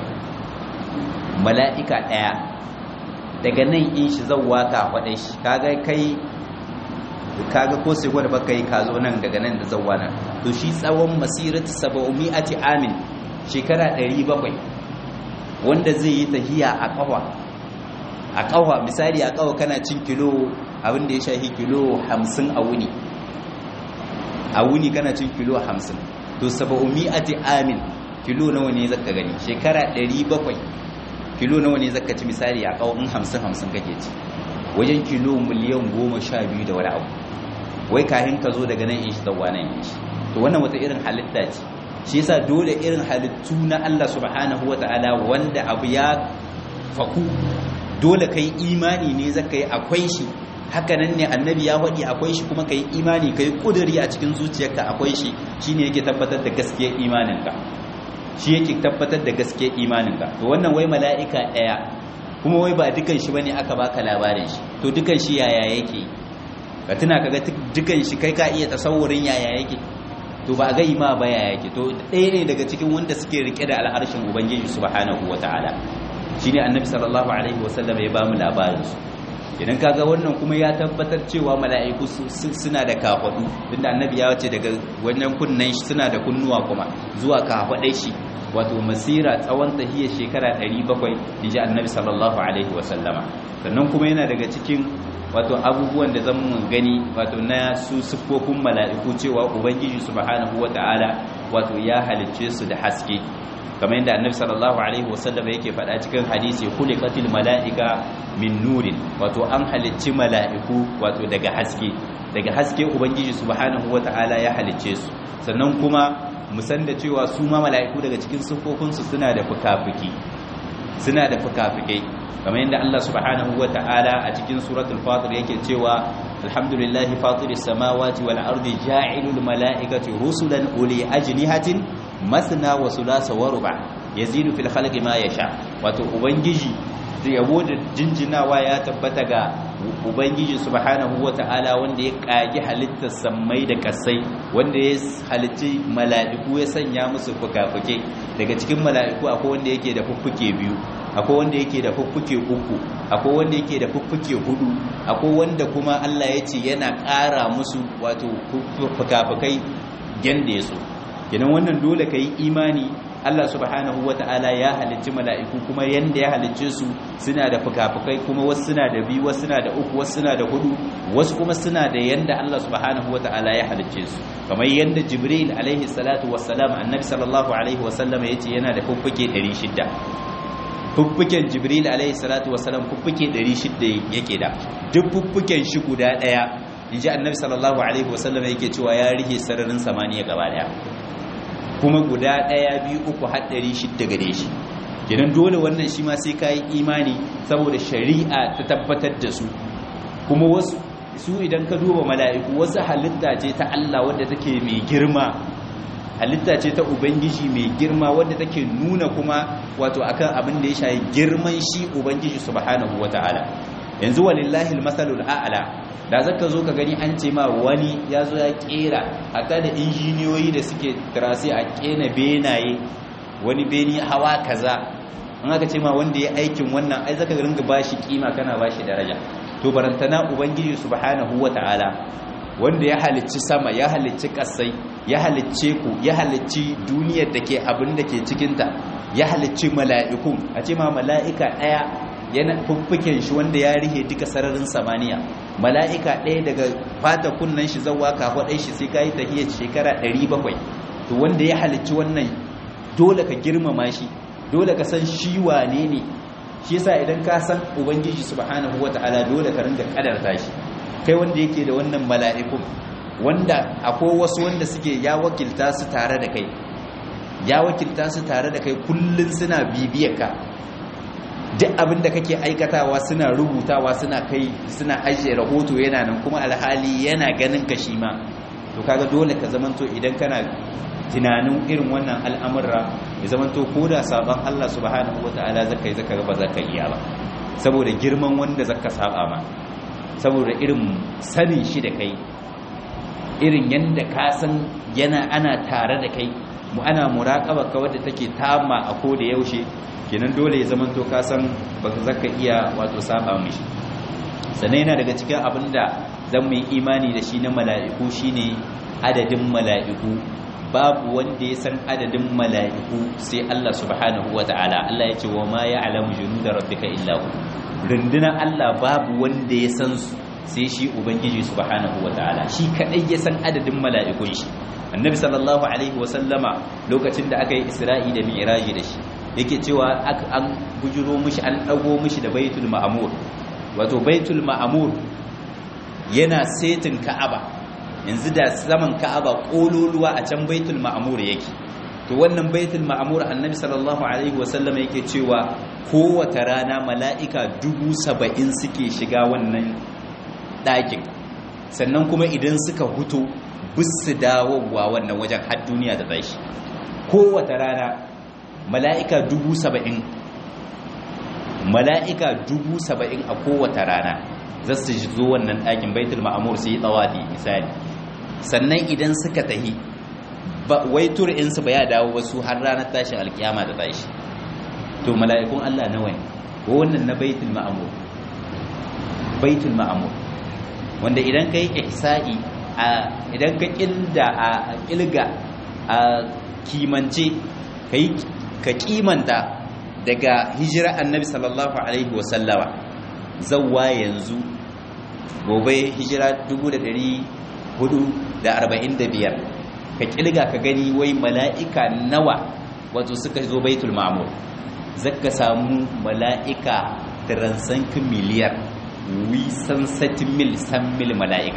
mala'ika daya daga nan in shi zawwa ka hada shi kaga kai kaga ko sai gwada baka yi ka zo nan daga nan da zawwa nan to shi tsawon masiratu sab'mi'ati amin shekara ɗari bakwai wanda zai yi tahiya a kafa a kafa misali a kafa kana cin kilo abin da ya shahi kilo hamsin a wuni a wuni kana cin kilo hamsin to sab'mi'ati amin kilo nawa ne zaka gani shekara ɗari bakwai kilo nawa ne zaka ci misali a kawo in hamsin hamsin kake ci wajen kilo miliyan goma sha biyu da wani abu wai kahin ka zo daga nan in shi zawwa nan in shi to wannan wata irin halitta ce shi yasa dole irin halittu na Allah subhanahu wata'ala wanda abu ya faku dole kai imani ne zaka yi akwai shi haka nan ne annabi ya faɗi akwai shi kuma kai imani kai kuduri a cikin zuciyarka akwai shi shine yake tabbatar da gaskiyar imaninka shi yake tabbatar da gaskiyar imaninka to wannan wai mala'ika daya kuma wai ba dukan shi bane aka baka labarin shi to dukan shi yaya yake ka tuna kaga dukan shi kai ka iya tasawurin yaya yake to ba ga ima ba yaya yake to ɗaya ne daga cikin wanda suke rike da al'arshin ubangiji subhanahu wataala shine annabi sallallahu alaihi wasallam ya ba mu labarin su idan kaga wannan kuma ya tabbatar cewa mala'iku suna da kafadu tunda annabi ya wace daga wannan kunnan shi suna da kunnuwa kuma zuwa kafadai shi wato masira tsawon tahiyar shekara ɗari bakwai inji annabi sallallahu alaihi wasallama sannan kuma yana daga cikin wato abubuwan da zan mun gani wato na su siffofin mala'iku cewa ubangiji subhanahu wata'ala wato ya halicce su da haske kamar yadda annabi sallallahu alaihi wasallam yake faɗa cikin hadisi khuliqatil mala'ika min nurin wato an halicci mala'iku wato daga haske daga haske ubangiji subhanahu wata'ala ya halicce su sannan kuma musan da cewa su ma mala'iku daga cikin siffofin su suna da fukafuki suna da fukafukai kamar yadda Allah subhanahu wata'ala a cikin suratul fatir yake cewa alhamdulillahi fatiris samawati wal ardi ja'ilul mala'ikati rusulan uli ajnihatin masna wa sulasa wa ruba yazidu fil khalqi ma yasha wato ubangiji yabo da jinjinawa ya tabbata ga ubangiji subhanahu wata'ala wanda ya kage halittar sammai da kasai wanda ya halitti mala'iku ya sanya musu fukafuke daga cikin mala'iku akwai wanda yake da fuffuke biyu akwai wanda yake da fuffuke uku akwai wanda yake da fuffuke hudu akwai wanda kuma Allah ya ce yana ƙara musu wato fukafukai yanda ya so kenan wannan dole kai imani Allah subhanahu wata'ala ya halicci mala'iku kuma yanda ya halicce su suna da fukafukai kuma wasu suna da biyu wasu suna da uku wasu suna da hudu wasu kuma suna da yanda Allah subhanahu wata'ala ya halicce su kamar yanda Jibril alaihi salatu wassalam annabi sallallahu alaihi wasallam yace yana da fuffuke ɗari shida fuffuken Jibril alaihi salatu wassalam fuffuke ɗari shida yake da duk fuffuken shi guda daya inji annabi sallallahu alaihi wasallam yake cewa ya rike sararin samaniya gaba daya kuma guda ɗaya biyu uku haɗari shidda gare shi gidan dole wannan shi ma sai ka yi imani saboda shari'a ta tabbatar da su kuma wasu su idan ka duba mala'iku wasu halitta ce ta Allah wadda take mai girma halitta ce ta ubangiji mai girma wadda take nuna kuma wato akan abin da ya shayi girman shi ubangiji subhanahu wata'ala yanzu walillahi almasalul a'la da zaka zo ka gani an ce ma wani ya zo ya kera hatta da injiniyoyi da suke trasi a kena benaye wani beni hawa kaza an aka ce ma wanda ya aikin wannan ai zaka ringa bashi kima kana bashi daraja to barantana ubangiji subhanahu wataala wanda ya halicci sama ya halicci kasai ya halicce ku ya halicci duniyar da ke abin da ke cikinta ya halicci mala'ikun a ce ma mala'ika ɗaya yana fuffuken shi wanda ya rihe duka sararin samaniya mala'ika ɗaya daga fata kunnan shi zauwa kafaɗai shi sai ka yi tahiyar shekara ɗari bakwai to wanda ya halicci wannan dole ka girmama shi dole ka san shi wane ne shi yasa idan ka san ubangiji subhanahu wata'ala dole ka ringa kadarta shi kai wanda yake da wannan mala'ikun wanda akwai wasu wanda suke ya wakilta su tare da kai ya wakilta su tare da kai kullun suna bibiyar ka duk abin da kake aikatawa suna rubutawa suna kai suna ajiye rahoto yana nan kuma alhali yana ganin ka shi ma to kaga dole ka zamanto idan kana tunanin irin wannan al'amurra ya zamanto ko da saban Allah subhanahu wataala zaka yi zaka ga ba zaka iya ba saboda girman wanda zaka saba ma saboda irin sanin shi da kai irin yanda ka san yana ana tare da kai mu ana muraqaba ka wadda take tama a ko da yaushe kenan dole ya zamanto ka san ba zaka iya wato saba mishi sannan yana daga cikin abinda zan mu yi imani da shi na mala'iku shine adadin mala'iku babu wanda ya san adadin mala'iku sai Allah subhanahu wata'ala Allah ya ce wa ma ya'lamu junuda rabbika illa hu rundunar Allah babu wanda ya san su sai shi ubangiji subhanahu wata'ala shi kadai ya san adadin mala'ikun shi annabi sallallahu alaihi wa sallama lokacin da aka yi isra'i da mi'raji da shi yake cewa an bujuro mishi an dago mishi da baitul ma'mur wato baitul ma'mur yana setin ka'aba yanzu da zaman ka'aba kololuwa a can baitul ma'mur yake to wannan baitul ma'mur annabi sallallahu alaihi wasallam yake cewa kowace rana mala'ika dubu saba'in suke shiga wannan ɗakin sannan kuma idan suka huto bisu dawowa wannan wajen har duniya da tashi kowace rana mala'ika dubu saba'in mala'ika dubu saba'in a kowace rana za su zo wannan ɗakin baitul ma'mur su yi tsawafi misali sannan idan suka tahi wai tur'insu ba ya dawo wasu har ranar tashin alkiyama da tashi to mala'ikun Allah nawa ne wannan na baitul ma'mur baitul ma'mur wanda idan kai ihsa'i a idan ka kilda a kilga a kimance kai ka kimanta daga hijira annabi sallallahu alaihi wasallama zawwa yanzu gobe hijira dubu da ɗari hudu da arba'in da biyar ka kilga ka gani wai mala'ika nawa wato suka zo baitul ma'mur zaka samu mala'ika transankin miliyar wisan satin mil san mil mala'ika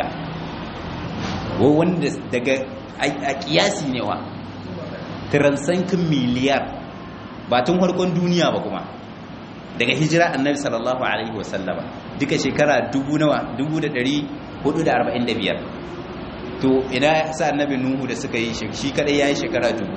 wanda daga a kiyasi ne wa transankin miliyar ba tun harkon duniya ba kuma daga hijira annabi sallallahu alaihi wasallama duka shekara dubu nawa dubu da ɗari hudu da arba'in da biyar to ina sa annabi nuhu da suka yi shi kadai yayi shekara dubu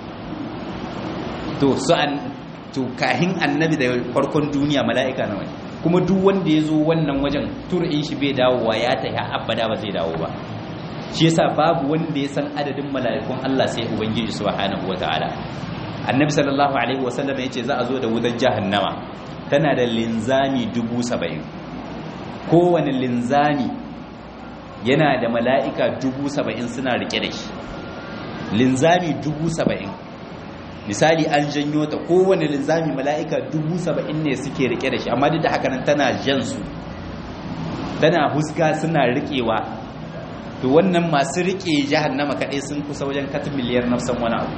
to so an to kahin annabi da farkon duniya mala'ika nawa ne kuma duk wanda ya zo wannan wajen tur'in shi bai dawowa ya tafi abada ba zai dawo ba shi yasa babu wanda ya san adadin mala'ikun Allah sai ubangiji subhanahu wataala annabi sallallahu alaihi wasallam yace za a zo da wutar jahannama tana da linzami dubu saba'in kowane linzami yana da mala'ika dubu saba'in suna rike da shi linzami dubu saba'in misali an janyo ta kowane linzami mala'ika dubu saba'in ne suke rike da shi amma duk da haka nan tana jan su tana huska suna rikewa to wannan masu rike jahannama kaɗai sun kusa wajen katin miliyar nafsan wani abu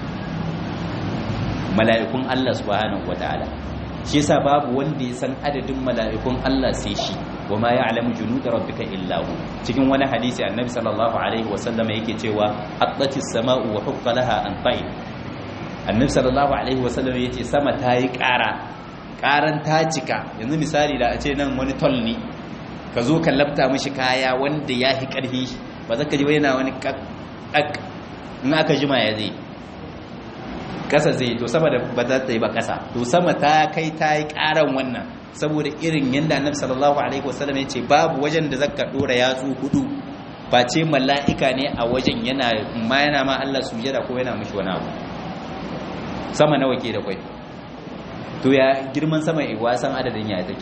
mala'ikun Allah subhanahu wataala shi yasa babu wanda ya san adadin mala'ikun Allah sai shi wa ma ya'lamu junuda rabbika illa hu cikin wani hadisi annabi sallallahu alaihi wasallam yake cewa attatis sama'u wa hukka laha an ta'i annabi sallallahu alaihi wasallam yace sama ta yi ƙara ƙaran ta cika yanzu misali da a ce nan wani toll ne ka zo ka labta mishi kaya wanda ya fi ƙarfin shi ba za ka ji yana wani ƙaƙ in aka jima ya zai ƙasa zai to sama da ba za ta yi ba ƙasa to sama ta kai ta yi ƙaran wannan saboda irin yanda annabi sallallahu alaihi wasallam ya ce babu wajen da zaka dora yatsu hudu face mala'ika ne a wajen yana ma yana ma Allah sujada ko yana mishi wani abu sama nawa ke da kwai to ya girman sama iwa san adadin ya take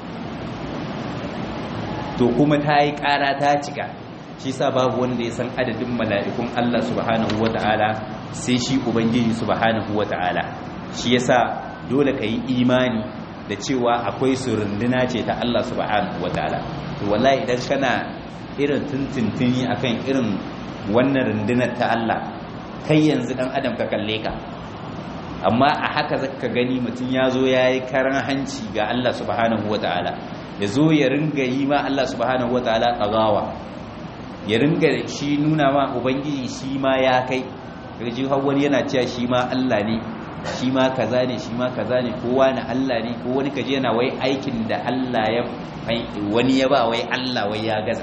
to kuma ta yi ƙara ta cika shi sa babu wanda ya san adadin mala'ikun Allah subhanahu wata'ala sai shi ubangiji subhanahu wata'ala shi yasa dole ka yi imani da cewa akwai su runduna ce ta Allah subhanahu wata'ala to wallahi idan kana irin tuntuntuni akan irin wannan rundunar ta Allah kai yanzu dan adam ka kalle ka amma a haka zaka gani mutum ya zo ya yi karan hanci ga Allah subhanahu wata'ala ya zo ya ringa yi ma Allah subhanahu wata'ala tsagawa ya ringa shi nuna ma ubangiji shi ma ya kai daga ji har wani yana cewa shi ma Allah ne shi ma kaza ne shi ma kaza ne kowa na Allah ne ko wani kaje yana wai aikin da Allah ya wani ya ba wai Allah wai ya gaza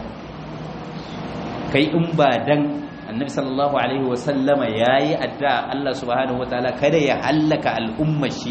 kai in ba dan annabi sallallahu alaihi wasallama yayi addu'a Allah subhanahu wataala kada ya hallaka al'umma shi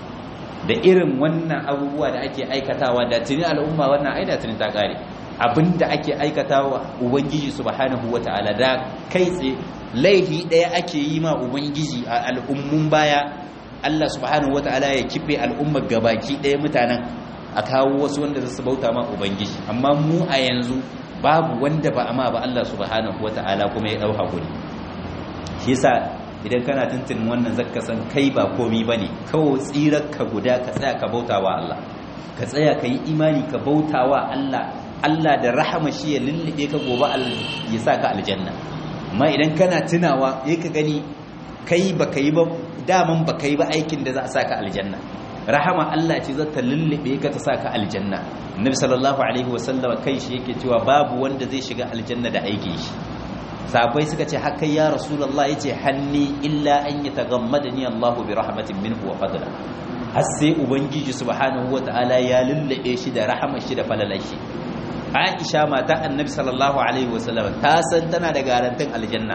da irin wannan abubuwa da ake aikatawa da tuni al'umma wannan aida tuni ta kare abinda ake aikatawa ubangiji subhanahu wataala da kai tsaye laifi daya ake yi ma ubangiji a al'ummun baya Allah subhanahu wataala ya kife al'ummar gabaki daya mutanen a kawo wasu wanda su bauta ma ubangiji amma mu a yanzu babu wanda ba amma ba Allah subhanahu wataala kuma ya dau hakuri shi yasa idan kana tuntun wannan zakka san kai ba komai bane kawai tsirar ka guda ka tsaya ka bautawa Allah ka tsaya ka yi imani ka bautawa Allah Allah da rahama shi ya lullube ka gobe ya saka aljanna amma idan kana tunawa yayi ka gani kai baka yi ba daman baka yi ba aikin da za a saka aljanna rahama Allah ce zata lullube ka ta saka aljanna annabi sallallahu alaihi wasallam kai shi yake cewa babu wanda zai shiga aljanna da aikin shi sahabbai suka ce haka ya rasulullah yace hanni illa an yatagammadani Allahu bi rahmatin minhu wa fadla har sai ubangiji subhanahu wataala ya lullube shi da rahamar shi da falalar shi Aisha mata annabi sallallahu alaihi wasallam ta san tana da garantin aljanna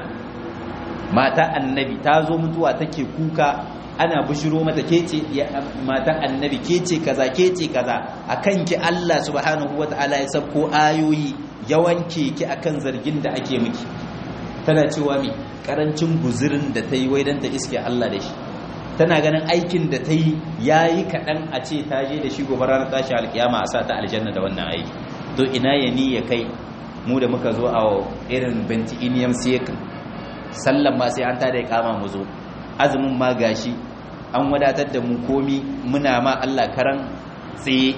mata annabi ta zo mutuwa take kuka ana bushiro mata kece mata annabi kece kaza kece kaza akan ki Allah subhanahu wataala ya sabko ayoyi yawanke ki akan zargin da ake miki tana cewa mi karancin guzurin da tayi wai dan ta iske Allah da shi tana ganin aikin da tayi yayi kadan a ce ta je da shi gobe ranar tashi alkiyama a sa ta aljanna da wannan aiki to ina ya ni ya kai mu da muka zo a irin binti iniyam siyaka sallan ma sai an tada ya kama mu zo azumin ma gashi an wadatar da mu komi muna ma Allah karan tsaye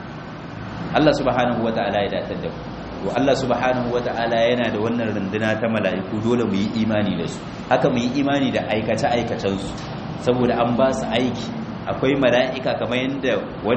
Allah subhanahu wata'ala ya datar da mu to Allah subhanahu wata'ala yana da wannan runduna ta mala'iku dole mu yi imani da su haka mu yi imani da aikace aikacen su saboda an ba su aiki akwai mala'ika kamar yanda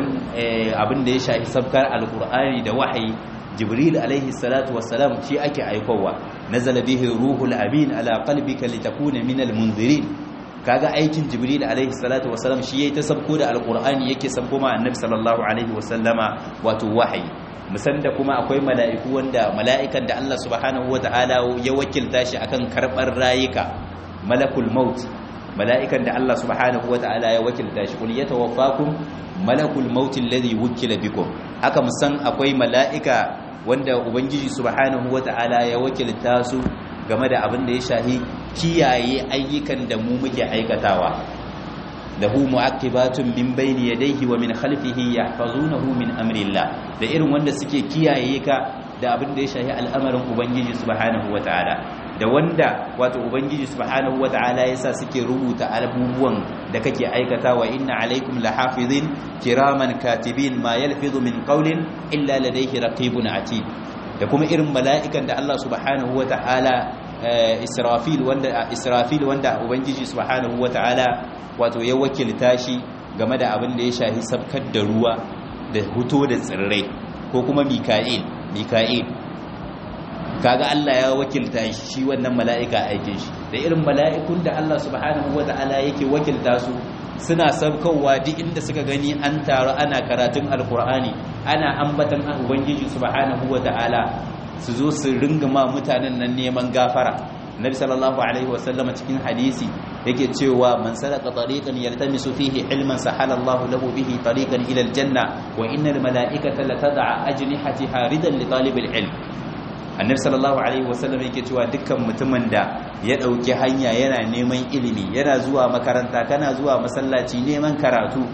abin da ya shafi sabkar alqur'ani da wahayi jibril alaihi salatu wassalam shi ake aikowa nazala bihi ruhul amin ala qalbika litakuna minal munzirin kaga aikin jibril alaihi salatu wassalam shi yayi ta sabko da alqur'ani yake sabko ma annabi sallallahu alaihi wasallama wato wahayi musan da kuma akwai mala'iku wanda mala'ikan da Allah subhanahu wataala ya wakilta shi akan karbar rayuka malakul maut mala'ikan da Allah subhanahu wataala ya wakilta shi kul yatawaffakum malakul maut alladhi wukila bikum haka musan akwai mala'ika wanda ubangiji subhanahu wata'ala ya wakilta su game da abin da ya shahi kiyaye ayyukan da mu muke aikatawa lahu mu'aqibatun min bayni yadayhi wa min khalfihi yahfazunahu min amrillah da irin wanda suke kiyaye ka da abin da ya shahi al'amarin ubangiji subhanahu wata'ala da wanda wato ubangiji subhanahu wata'ala yasa suke rubuta abubuwan da kake aikatawa inna alaikum lahafizin kiraman katibin ma yalfizu min qawlin illa ladayhi raqibun atid da kuma irin mala'ikan da Allah subhanahu wata'ala Israfil wanda Israfil wanda ubangiji subhanahu wata'ala wato ya wakilta shi game da abin da ya shahi sabkar da ruwa da huto da tsirrai ko kuma Mika'il Mika'il kaga Allah ya wakilta shi wannan mala'ika aikin shi da irin mala'ikun da Allah subhanahu wata'ala yake wakilta su suna sabkowa duk inda suka gani an taru ana karatun alkur'ani ana ambatan ubangiji subhanahu wata'ala su zo su ringa ma mutanen nan neman gafara Nabi sallallahu alaihi wasallam cikin hadisi yake cewa man salaka tariqan yaltamisu fihi ilman sahala Allahu lahu bihi tariqan ila aljanna wa innal malaikata latad'a ajnihatiha ridan li talibil ilm. Annabi sallallahu alaihi wasallam yake cewa dukkan mutumin da ya dauki hanya yana neman ilimi, yana zuwa makaranta, kana zuwa masallaci neman karatu,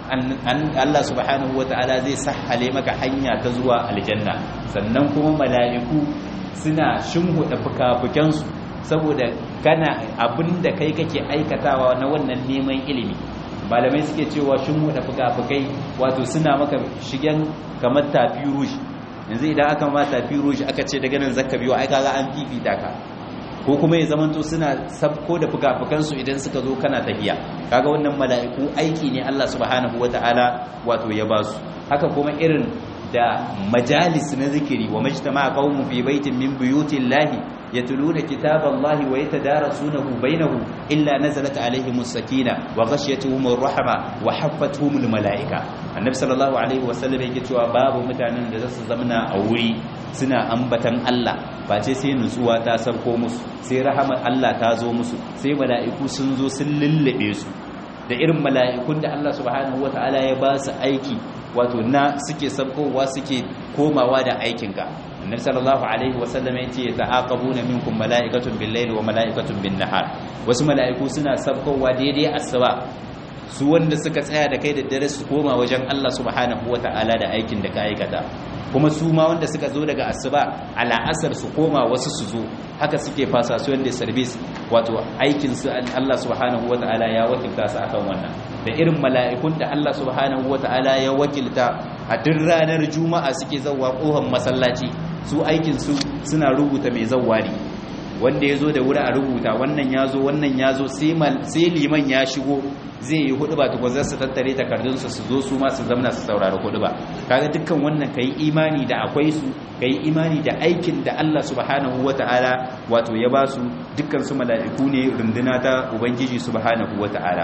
Allah subhanahu wata'ala zai sahale maka hanya ta zuwa aljanna. Sannan kuma mala'iku suna shimhuda fuka-fukansu saboda kana abinda kai kake aikatawa na wannan neman ilimi. Malamai suke cewa shimhuda fuka-fukai wato suna maka shigen kamar tafi rushi. Yanzu idan aka ma tafi rushi aka ce daga nan zakka biyo ai kaga an fifita ka, ko kuma ya zamanto suna sabko da fuka-fukansu idan suka zo kana tafiya. Kaga wannan mala'iku aiki ne Allah subhanahu wata'ala wato ya ba su. Haka kuma irin da majalis na zikiri, wa majtama'a qaumun fi baitin min buyutillahi yatluna kitaballahi wa yatadarasunahu bainahum illa nazalat alaihimus sakina wa ghashiyatuhumur rahma wa haffatuhumul malaika. Annabi sallallahu alaihi wasallam yake cewa babu mutanen da zasu zamana a wuri suna ambatan Allah face sai nutsuwa ta sauko musu, sai rahamar Allah ta zo musu, sai mala'iku sun zo sun lullube su da irin mala'ikun da Allah subhanahu wataala ya ba su aiki wato na suke sabkowa suke komawa da aikinka. Annabi sallallahu alaihi wasallam yace ta'aqabuna minkum mala'ikatun bil-layli wa mala'ikatun bin-nahar. Wasu mala'iku suna sabkowa daidai asuba, su wanda suka tsaya da kai da dare su koma wajen Allah subhanahu wataala da aikin da ka aikata, kuma su ma wanda suka zo daga asuba ala asar su koma wasu su zo. Haka suke fasa su wanda service wato aikin su Allah subhanahu wataala ya wakilta su akan wannan. Da irin mala'ikun da Allah subhanahu wataala ya wakilta a duk ranar juma'a suke zawwa kohon masallaci, su aikin su suna rubuta mai zawwari, wanda ya zo da wuri a rubuta, wannan ya zo wannan ya zo, sai liman ya shigo zai yi hudu ba tukwa za su tattare takardunsu su zo su ma su zamna su saurari hudu ba. Kaga dukkan wannan ka yi imani da akwai su, ka yi imani da aikin da Allah subhanahu wata'ala wato ya ba su. Dukkan su mala'iku ne, runduna ta ubangiji subhanahu wata'ala.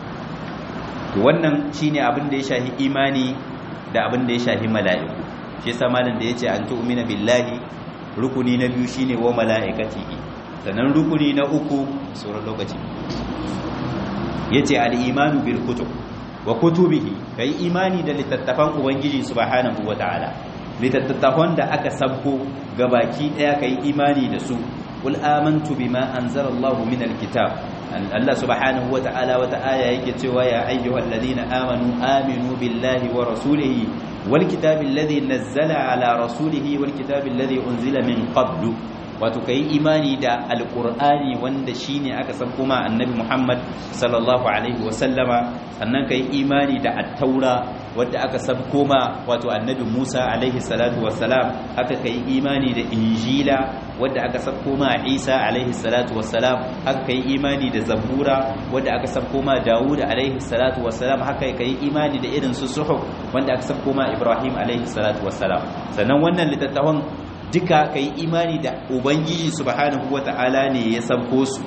To wannan shine abin da ya shahi imani da abin da ya shahi mala'iku. Shi yasa malam da yace an tu'mina billahi, rukuni na biyu shine wa mala'ikatihi. Sannan rukuni na uku sauran lokaci yace al-imanu bil kutub wa kutubihi, kai imani da littattafan ubangiji subhanahu wataala, littattafan da aka sabko gabaki daya kai imani da su. Qul amantu bima anzala Allahu minal kitab. Allah subhanahu wataala wata aya yake cewa ya ayyuhalladhina amanu aminu billahi wa rasulihi wal kitabil ladhi nazzala ala rasulihi wal kitabil ladhi unzila min qablu. Wato kai imani da alqur'ani wanda shine aka san kuma annabi Muhammad sallallahu alaihi wasallama. Sannan kai imani da at-taura wanda aka san kuma wato annabi Musa alaihi salatu wassalam. Haka kai imani da injila wanda aka san kuma Isa alaihi salatu wassalam. Haka kai imani da zabura wanda aka san kuma Dawud alaihi salatu wassalam. Haka kai imani da irin su suhuf wanda aka san kuma Ibrahim alaihi salatu wassalam. Sannan wannan littattafan duka kai imani da ubangiji subhanahu wata'ala ne ya sabko su,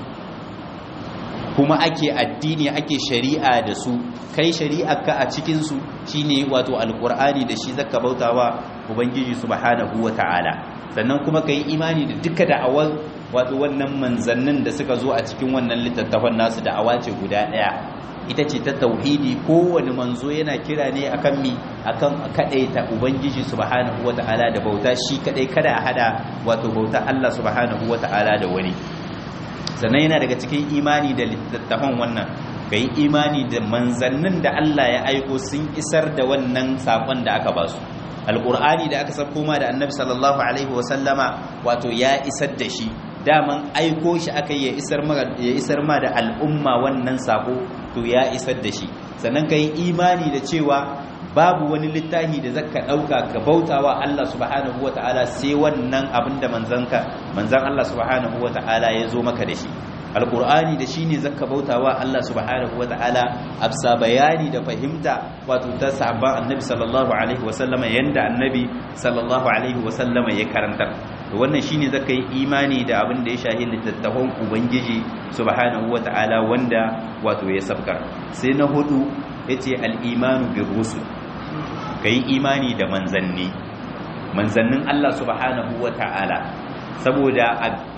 kuma ake addini ake shari'a da su. Kai shari'arka a cikin su shine wato alqur'ani, da shi zaka bautawa ubangiji subhanahu wata'ala. Sannan kuma kai imani da duka da'awar wato wannan manzannin da suka zo a cikin wannan littattafan nasu, da'awa ce guda daya, ita ce ta tauhidi. Kowane manzo yana kira ne akan mi akan kadaita ubangiji subhanahu wataala da bauta shi kadai, kada a hada wato bauta Allah subhanahu wataala da wani. Sannan yana daga cikin imani da littattafan wannan, kai imani da manzannin da Allah ya aiko sun isar da wannan sakon da aka ba su. Alqur'ani da aka sako ma da annabi sallallahu alaihi wasallama wato ya isar da shi, daman aiko shi aka yi ya isar ma da al'umma wannan sako, to ya isar da shi. Sannan ka yi imani da cewa babu wani littafi da zaka ɗauka ka bautawa Allah subhanahu wa ta'ala sai wannan abin da manzanka manzan Allah subhanahu wa ta'ala ya zo maka da shi. Alƙur'ani da shi ne zaka bautawa Allah subhanahu wa ta'ala absa bayani da fahimta wato ta sahabban annabi sallallahu alaihi wasallama, yanda annabi sallallahu alaihi wasallama ya karantar. To wannan shine zaka yi imani da abin da ya shahi littattafan ubangiji subhanahu wata'ala wanda wato ya sabkar. Sai na hudu yace al-imanu bir rusul, kai imani da manzanni, manzannin Allah subhanahu wata'ala, saboda a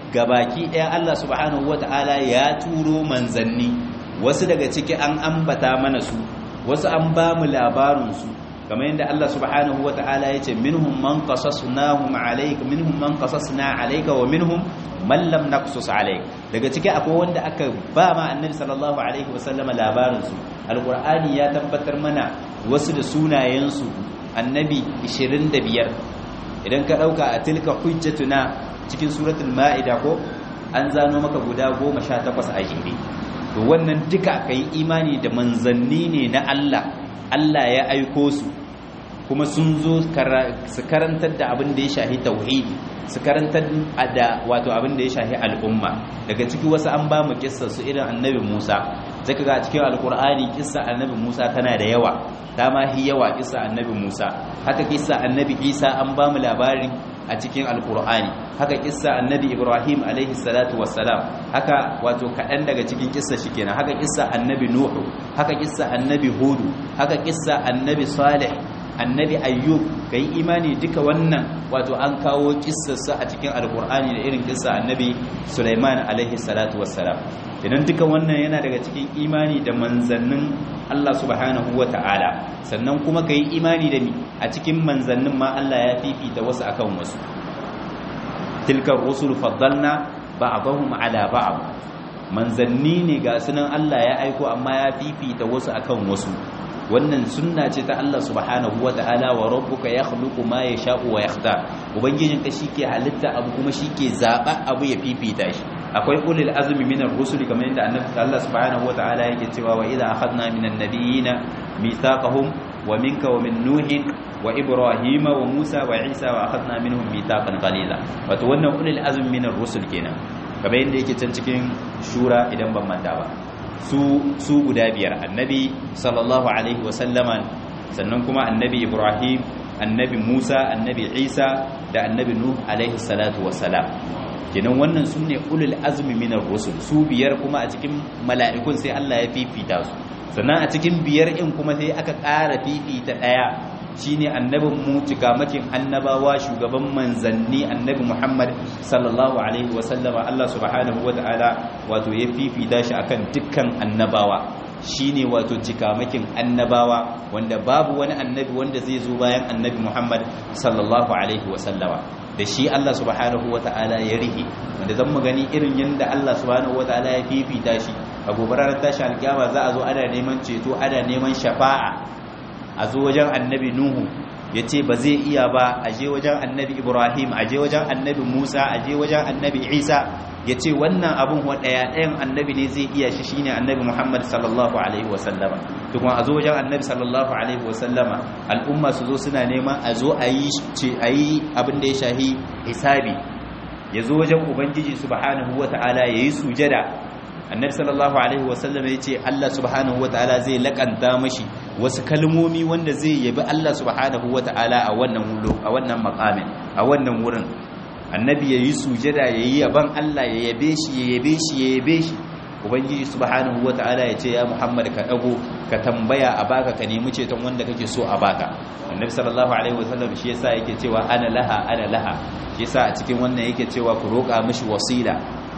gabaki ɗaya Allah subhanahu wata'ala ya turo manzanni, wasu daga ciki an ambata mana su, wasu an ba mu labarin su, kamar yadda Allah subhanahu wata'ala ya ce minhum man qasasnahum alayka minhum man qasasna alayka wa minhum man lam naqsus alayk. Daga ciki akwai wanda aka ba ma annabi sallallahu alaihi wasallama labarin su. Alqur'ani ya tabbatar mana wasu da sunayen su annabi ishirin da biyar. Idan ka dauka a tilka hujjatuna cikin suratul ma'ida ko an zano maka guda goma sha takwas a jere. To wannan duka kai imani da manzanni ne na Allah, Allah ya aiko su kuma sun zo su karantar da abin da ya shahi tauhidi, su karantar da wato abin da ya shahi al'umma. Daga ciki wasu an ba mu kissa su irin annabi Musa, zaka ga cikin alkur'ani kissa annabi Musa tana da yawa, ta ma hi yawa kissa annabi Musa. Haka kissa annabi Isa an ba mu labarin a cikin alkur'ani, haka kissa annabi Ibrahim alaihi salatu wassalam, haka wato kaɗan daga cikin kissa shi kenan, haka kissa annabi Nuhu, haka kissa annabi Hudu, haka kissa annabi Salih, annabi Ayyub. Kai imani duka wannan wato an kawo kissarsa a cikin alkur'ani da irin kissa annabi Sulaiman alaihi salatu wassalam. idan duka wannan yana daga cikin imani da manzannin Allah subhanahu wata'ala. Sannan kuma kai imani da mi a cikin manzannin ma Allah ya fifita wasu akan wasu. tilka rusul faddalna ba'dahum ala ba'd, manzanni ne ga sunan Allah ya aiko amma ya fifita wasu akan wasu. Wannan sunna ce ta Allah subhanahu wata'ala, wa rabbuka yakhluqu ma yasha'u wa yakhtar. Ubangijinka shike halitta abu kuma shike zaba abu ya fifita shi. Akwai ulul azmi minar rusuli kamar yadda annabi Allah subhanahu wata'ala yake cewa wa idza akhadna minan nabiyina mithaqahum wa minka wa min nuhin wa ibrahima wa musa wa isa wa akhadna minhum mithaqan qalila. Wato wannan ulul azmi minar rusul kenan, kamar yadda yake can cikin shura idan ban manta ba. su su guda biyar, annabi sallallahu alaihi wasallama, sannan kuma annabi Ibrahim, annabi Musa, annabi Isa da annabi Nuh alaihi salatu wassalam. kenan wannan sune ulul azmi minar rusul. Su biyar kuma a cikin mala'ikun sai Allah ya fifita su, sannan a cikin biyar in kuma sai aka ƙara fifita ɗaya, shine annabin mu cikamakin annabawa, shugaban manzanni, annabi Muhammad sallallahu alaihi wasallama. Allah subhanahu wata'ala wato ya fifita shi akan dukkan annabawa, shine wato cikamakin annabawa, wanda babu wani annabi wanda zai zo bayan annabi Muhammad sallallahu alaihi wasallama. Da shi Allah subhanahu wata'ala ya rihe, wanda zan mu gani irin yanda Allah subhanahu wata'ala ya fifita shi. A gobe ranar tashi alkiyama za a zo ana neman ceto, ana neman shafa'a. A zo wajen annabi Nuhu ya ce ba zai iya ba, a je wajen annabi Ibrahim, a je wajen annabi Musa, a je wajen annabi Isa, ya ce wannan abin waɗaya ɗayan annabi ne zai iya shi, shine annabi Muhammad sallallahu alaihi wasallama. Tukun a zo wajen annabi sallallahu alaihi wasallama, al'umma su zo suna neman a zo a yi abin da ya shahi hisabi, ya zo wajen Ubangiji subhanahu wa ta'ala ya yi sujada. Annabi sallallahu alaihi wasallam ya ce Allah subhanahu wataala zai lakanta mashi wasu kalmomi wanda zai yabi Allah subhanahu wataala a wannan a wannan maqamin, a wannan wurin. Annabi yayi sujada yayi yaban Allah, ya yabe shi ya yabe shi ya yabe shi. Ubangiji subhanahu wataala ya ce ya Muhammad ka dago ka tambaya a baka, ka nemi ceton wanda kake so a baka. Annabi sallallahu alaihi wasallam shi yasa yake cewa ana laha ana laha, shi yasa a cikin wannan yake cewa ku roƙa mishi wasila.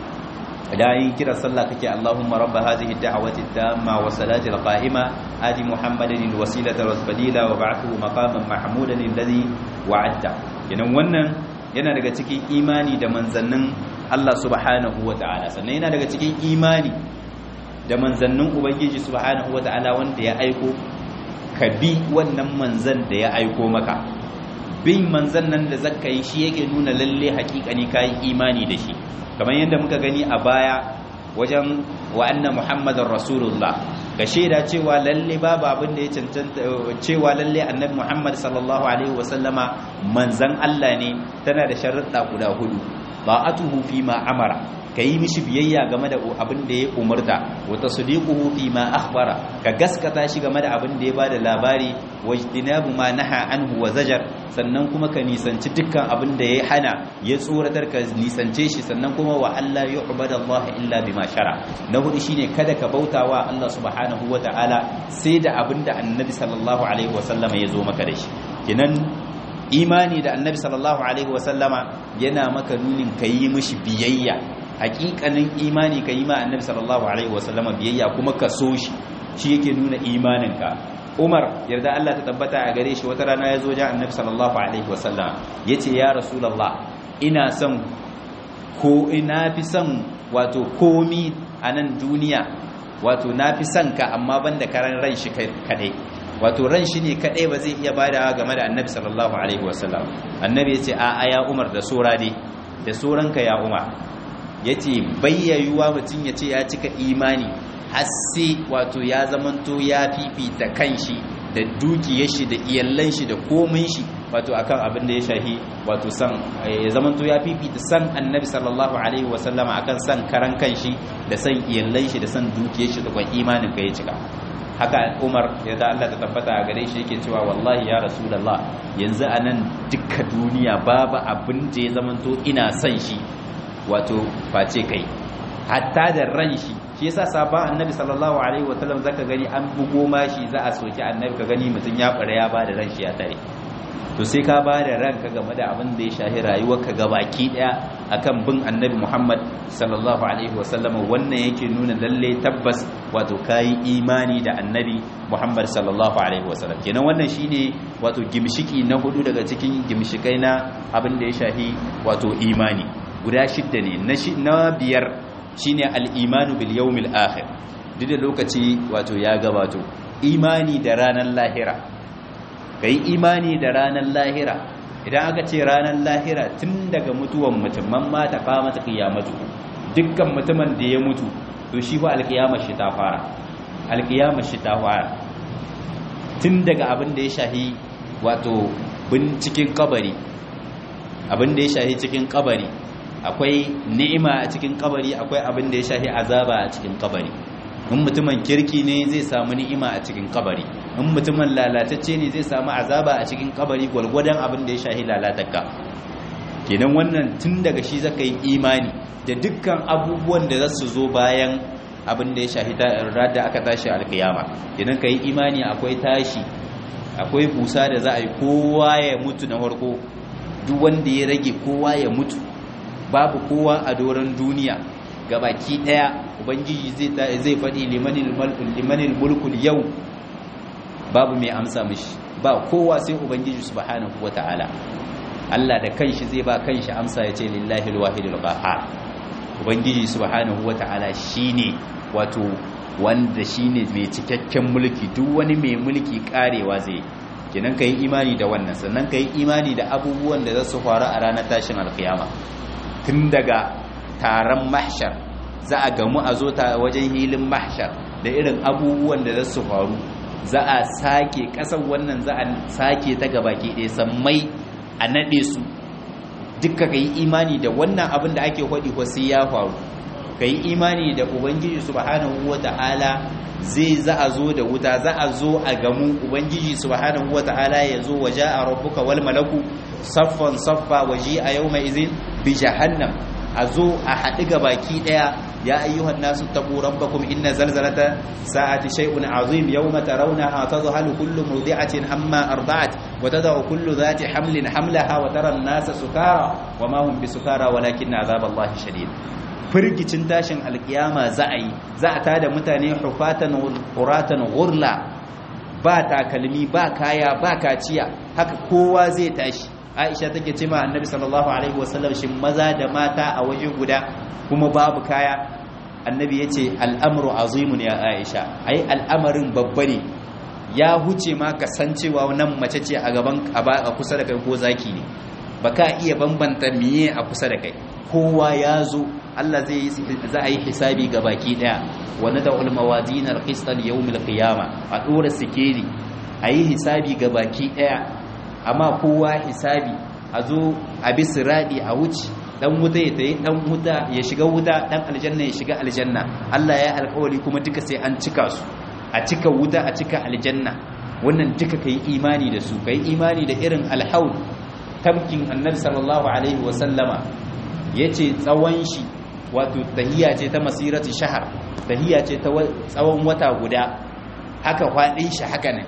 da yin kira sallah kake Allahumma rabb hadhihi ad-da'wati at-tamma wa salati al-qa'ima ati Muhammadin al-wasilata wal-fadila wa ba'athu maqaman mahmudan alladhi wa'adta. Kenan wannan yana daga cikin imani da manzannin Allah subhanahu wa ta'ala. Sannan yana daga cikin imani da manzannin Ubangiji subhanahu wa ta'ala wanda ya aiko, ka bi wannan manzan da ya aiko maka. Bin manzan nan da zakka yi shi yake nuna lalle hakikani kai imani da shi, kamar yadda muka gani a baya wajen wa anna Muhammadar Rasulullah, ga shaida cewa lalle babu abin da ya cancanta, cewa lalle annabi Muhammad sallallahu alaihi wasallama manzan Allah ne, tana da sharuɗa guda hudu. Ba'atuhu fi ma amara, kayi mishi biyayya game da abin da ya umarta, wa tasdiquhu fi ma akhbara, ka gaskata shi game da abin da ya bada labari, wajdinabu ma naha anhu wa zajar, sannan kuma ka nisanci dukkan abin da ya hana ya tsoratar, ka nisance shi. Sannan kuma wa Allah yu'badu Allah illa bima shara. Na hudu shine kada ka bautawa Allah subhanahu wata'ala sai da abin da Annabi sallallahu alaihi wasallam ya zo maka da shi. Kinan imani da annabi sallallahu alaihi wasallama yana maka nunin kayi mishi biyayya hakikanin imani kayi ma annabi sallallahu alaihi wasallama biyayya kuma ka so shi shi yake nuna imaninka. Umar yarda Allah ta tabbata a gare shi wata rana ya zo ja annabi sallallahu alaihi wasallama yace ya rasulullah ina son ko ina fi son wato komi a nan duniya wato na fi son ka amma banda karan ran shi kadai wato ran shi ne kadai ba zai iya bada game da annabi sallallahu alaihi wasallam. Annabi yace a aya Umar da sura ne da suranka ya Umar yace bayyayuwa mutun yace ya cika imani har sai wato ya zamanto ya fifita kanshi da dukiyar shi da iyallan shi da komai shi wato akan abin da ya shahi wato san ya zamanto ya fifita san annabi sallallahu alaihi wasallam akan san karan kanshi da san iyallan shi da san dukiyar shi da kuma imanin ka ya cika. Haka Umar ya da Allah ta tabbata a gare shi yake cewa wallahi ya rasulullah yanzu anan duka duniya babu abin da ya zamanto ina san shi wato face kai hatta da ran shi shi yasa sahaba annabi sallallahu alaihi wasallam zaka gani an bugo mashi za a soki annabi ka gani mutun ya fara ya bada ran shi ya tare to sai ka bada ranka game da abin da ya shahi rayuwarka gabaki daya akan bin annabi Muhammad sallallahu alaihi wasallam wannan yake nuna lalle tabbas wato kai imani da annabi Muhammad sallallahu alaihi wasallam kenan wannan shine wato gimshiki na hudu daga cikin gimshikai na abin da ya shahi wato imani guda shidda ne na biyar shine al-imanu bil yawmil akhir duk da lokaci wato ya gabato imani da ranar lahira kai imani da ranar lahira idan aka ce ranar lahira tun daga mutuwan mutum man mata qamata qiyamatu dukkan mutumin da ya mutu to shi fa alqiyamar shi ta fara alqiyamar shi ta fara tun daga abin da ya shahi wato binciken kabari abin da ya shahi cikin kabari akwai ni'ima a cikin kabari akwai abin da ya shahi azaba a cikin kabari. In mutumin kirki ne zai samu ni'ima a cikin kabari, in mutumin lalatacce ne zai samu azaba a cikin kabari gwargwadon abin da ya shahi lalatarka. Kenan wannan tun daga shi zaka yi imani da dukkan abubuwan da za su zo bayan abin da ya shahi da aka tashi alkiyama. Kenan ka yi imani akwai tashi, akwai busa da za a yi kowa ya mutu na farko, duk wanda ya rage kowa ya mutu. Babu kowa a doron duniya gabaki daya ubangiji zai zai fadi limanil mulku limanil mulku yau babu mai amsa mishi ba kowa sai ubangiji subhanahu wataala Allah da kanshi zai ba kanshi amsa yace lillahi alwahidul qahhar ubangiji subhanahu wataala shine wato wanda shine mai cikakken mulki duk wani mai mulki karewa zai kenan kai imani da wannan sannan kai imani da abubuwan da za su faru a ranar tashin alkiyama tun daga taron mahshar za a gamu a zo ta wajen hilin mahshar da irin abubuwan da za su faru za a sake kasar wannan za a sake ta gabaki ɗaya sammai a naɗe su duka ka yi imani da wannan abin da ake faɗi ko sai ya faru ka yi imani da ubangiji subhanahu wata'ala zai za a zo da wuta za a zo a gamu ubangiji subhanahu wata'ala ya zo waje a rabbuka wal malaku saffan saffa waje a yau mai izin bi jahannam a zo a haɗu ga baki ɗaya ya ayyuhan nasu taqu rabbakum inna zalzalata sa'ati shay'un azim yawma tarawnaha tadhhalu kullu murdi'atin amma arda'at wa tad'u kullu dhati hamlin hamlaha wa tara an-nasa sukara wa ma hum bisukara walakinna 'adhaballahi shadid firgicin tashin alkiyama za a yi za a tada mutane hufatan quratan ghurla ba takalmi ba kaya ba kaciya haka kowa zai tashi Aisha take ce ma Annabi sallallahu alaihi wasallam shin maza da mata a waje guda kuma babu kaya Annabi yace al'amru azimun ya Aisha ai al'amarin babba ne ya huce ma kasancewa nan mace ce a gaban a kusa da kai ko zaki ne baka iya bambanta miye a kusa da kai kowa ya zo Allah zai za a yi hisabi ga baki daya wa nad'ul mawazin al-qist al-yawm al-qiyamah a dora sikeli a yi hisabi ga baki daya amma kowa hisabi a zo a bi siradi a wuce dan wuta ya tayi dan wuta ya shiga wuta dan aljanna ya shiga aljanna Allah ya alƙawari kuma duka sai an cika su a cika wuta a cika aljanna wannan duka kai imani da su kai imani da irin alhaul tamkin annabi sallallahu alaihi wasallama yace tsawon shi wato tahiyya ce ta masirati shahar tahiyya ce ta tsawon wata guda haka fadin shi haka ne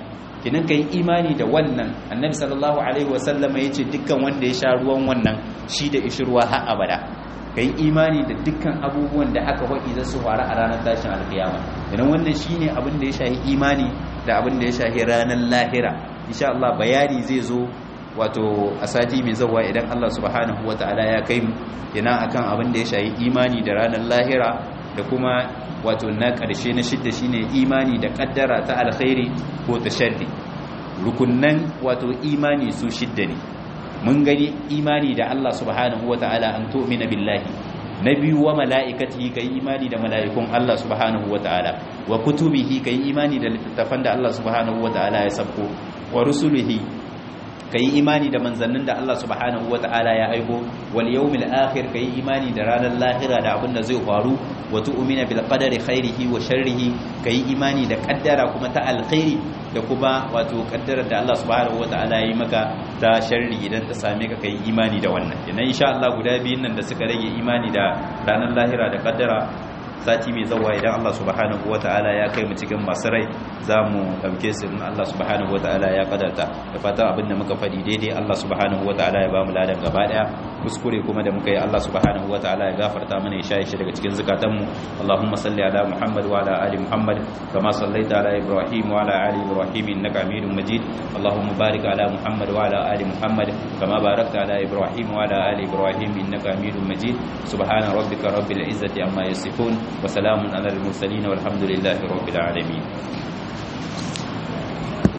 kinan kai imani da wannan annabi sallallahu alaihi wasallama yace dukkan wanda ya sha ruwan wannan shi da ishirwa har abada kai imani da dukkan abubuwan da aka faɗi za su faru a ranar tashin alkiyama idan wannan shine abin da ya shahi imani da abin da ya shahi ranar lahira insha Allah bayani zai zo wato a sati mai zawa idan Allah subhanahu wataala ya kai mu yana akan abin da ya shahi imani da ranar lahira da kuma wato na ƙarshe na shidda shine imani da kaddara ta alkhairi ko ta sharri rukunnan wato imani su shidda ne mun gani imani da Allah subhanahu wataala an tu'mina billahi na biyu wa mala'ikatihi kai imani da mala'ikun Allah subhanahu wataala wa kutubihi kai imani da littattafan da Allah subhanahu wataala ya sabko wa rusulihi kai imani da manzannin da Allah subhanahu wataala ya aiko wal yawmil akhir kai imani da ranar lahira da abin da zai faru wa tu'mina bil qadari khairihi wa sharrihi kai imani da kaddara kuma ta alkhairi da kuma wato kaddarar da Allah subhanahu wataala ya yi maka ta sharri idan ta same ka kai imani da wannan idan insha Allah guda biyun nan da suka rage imani da ranar lahira da kaddara sati mai zawa idan Allah subhanahu wataala ya kai mu cikin masu rai zamu dauke su in Allah subhanahu wataala ya kadarta da fatan abin da muka fadi daidai Allah subhanahu wataala ya bamu ladan gaba daya kuskure kuma da muka yi Allah subhanahu wataala ya gafarta mana ya shaye shi daga cikin zakatanmu Allahumma salli ala Muhammad wa ala ali Muhammad kama sallaita ala Ibrahim wa ala ali Ibrahim innaka Hamidum Majid Allahumma barik ala Muhammad wa ala ali Muhammad kama barakta ala Ibrahim wa ala ali Ibrahim innaka Hamidum Majid subhana rabbika rabbil izzati amma yasifun wa salamun ala al mursalin walhamdulillahi rabbil alamin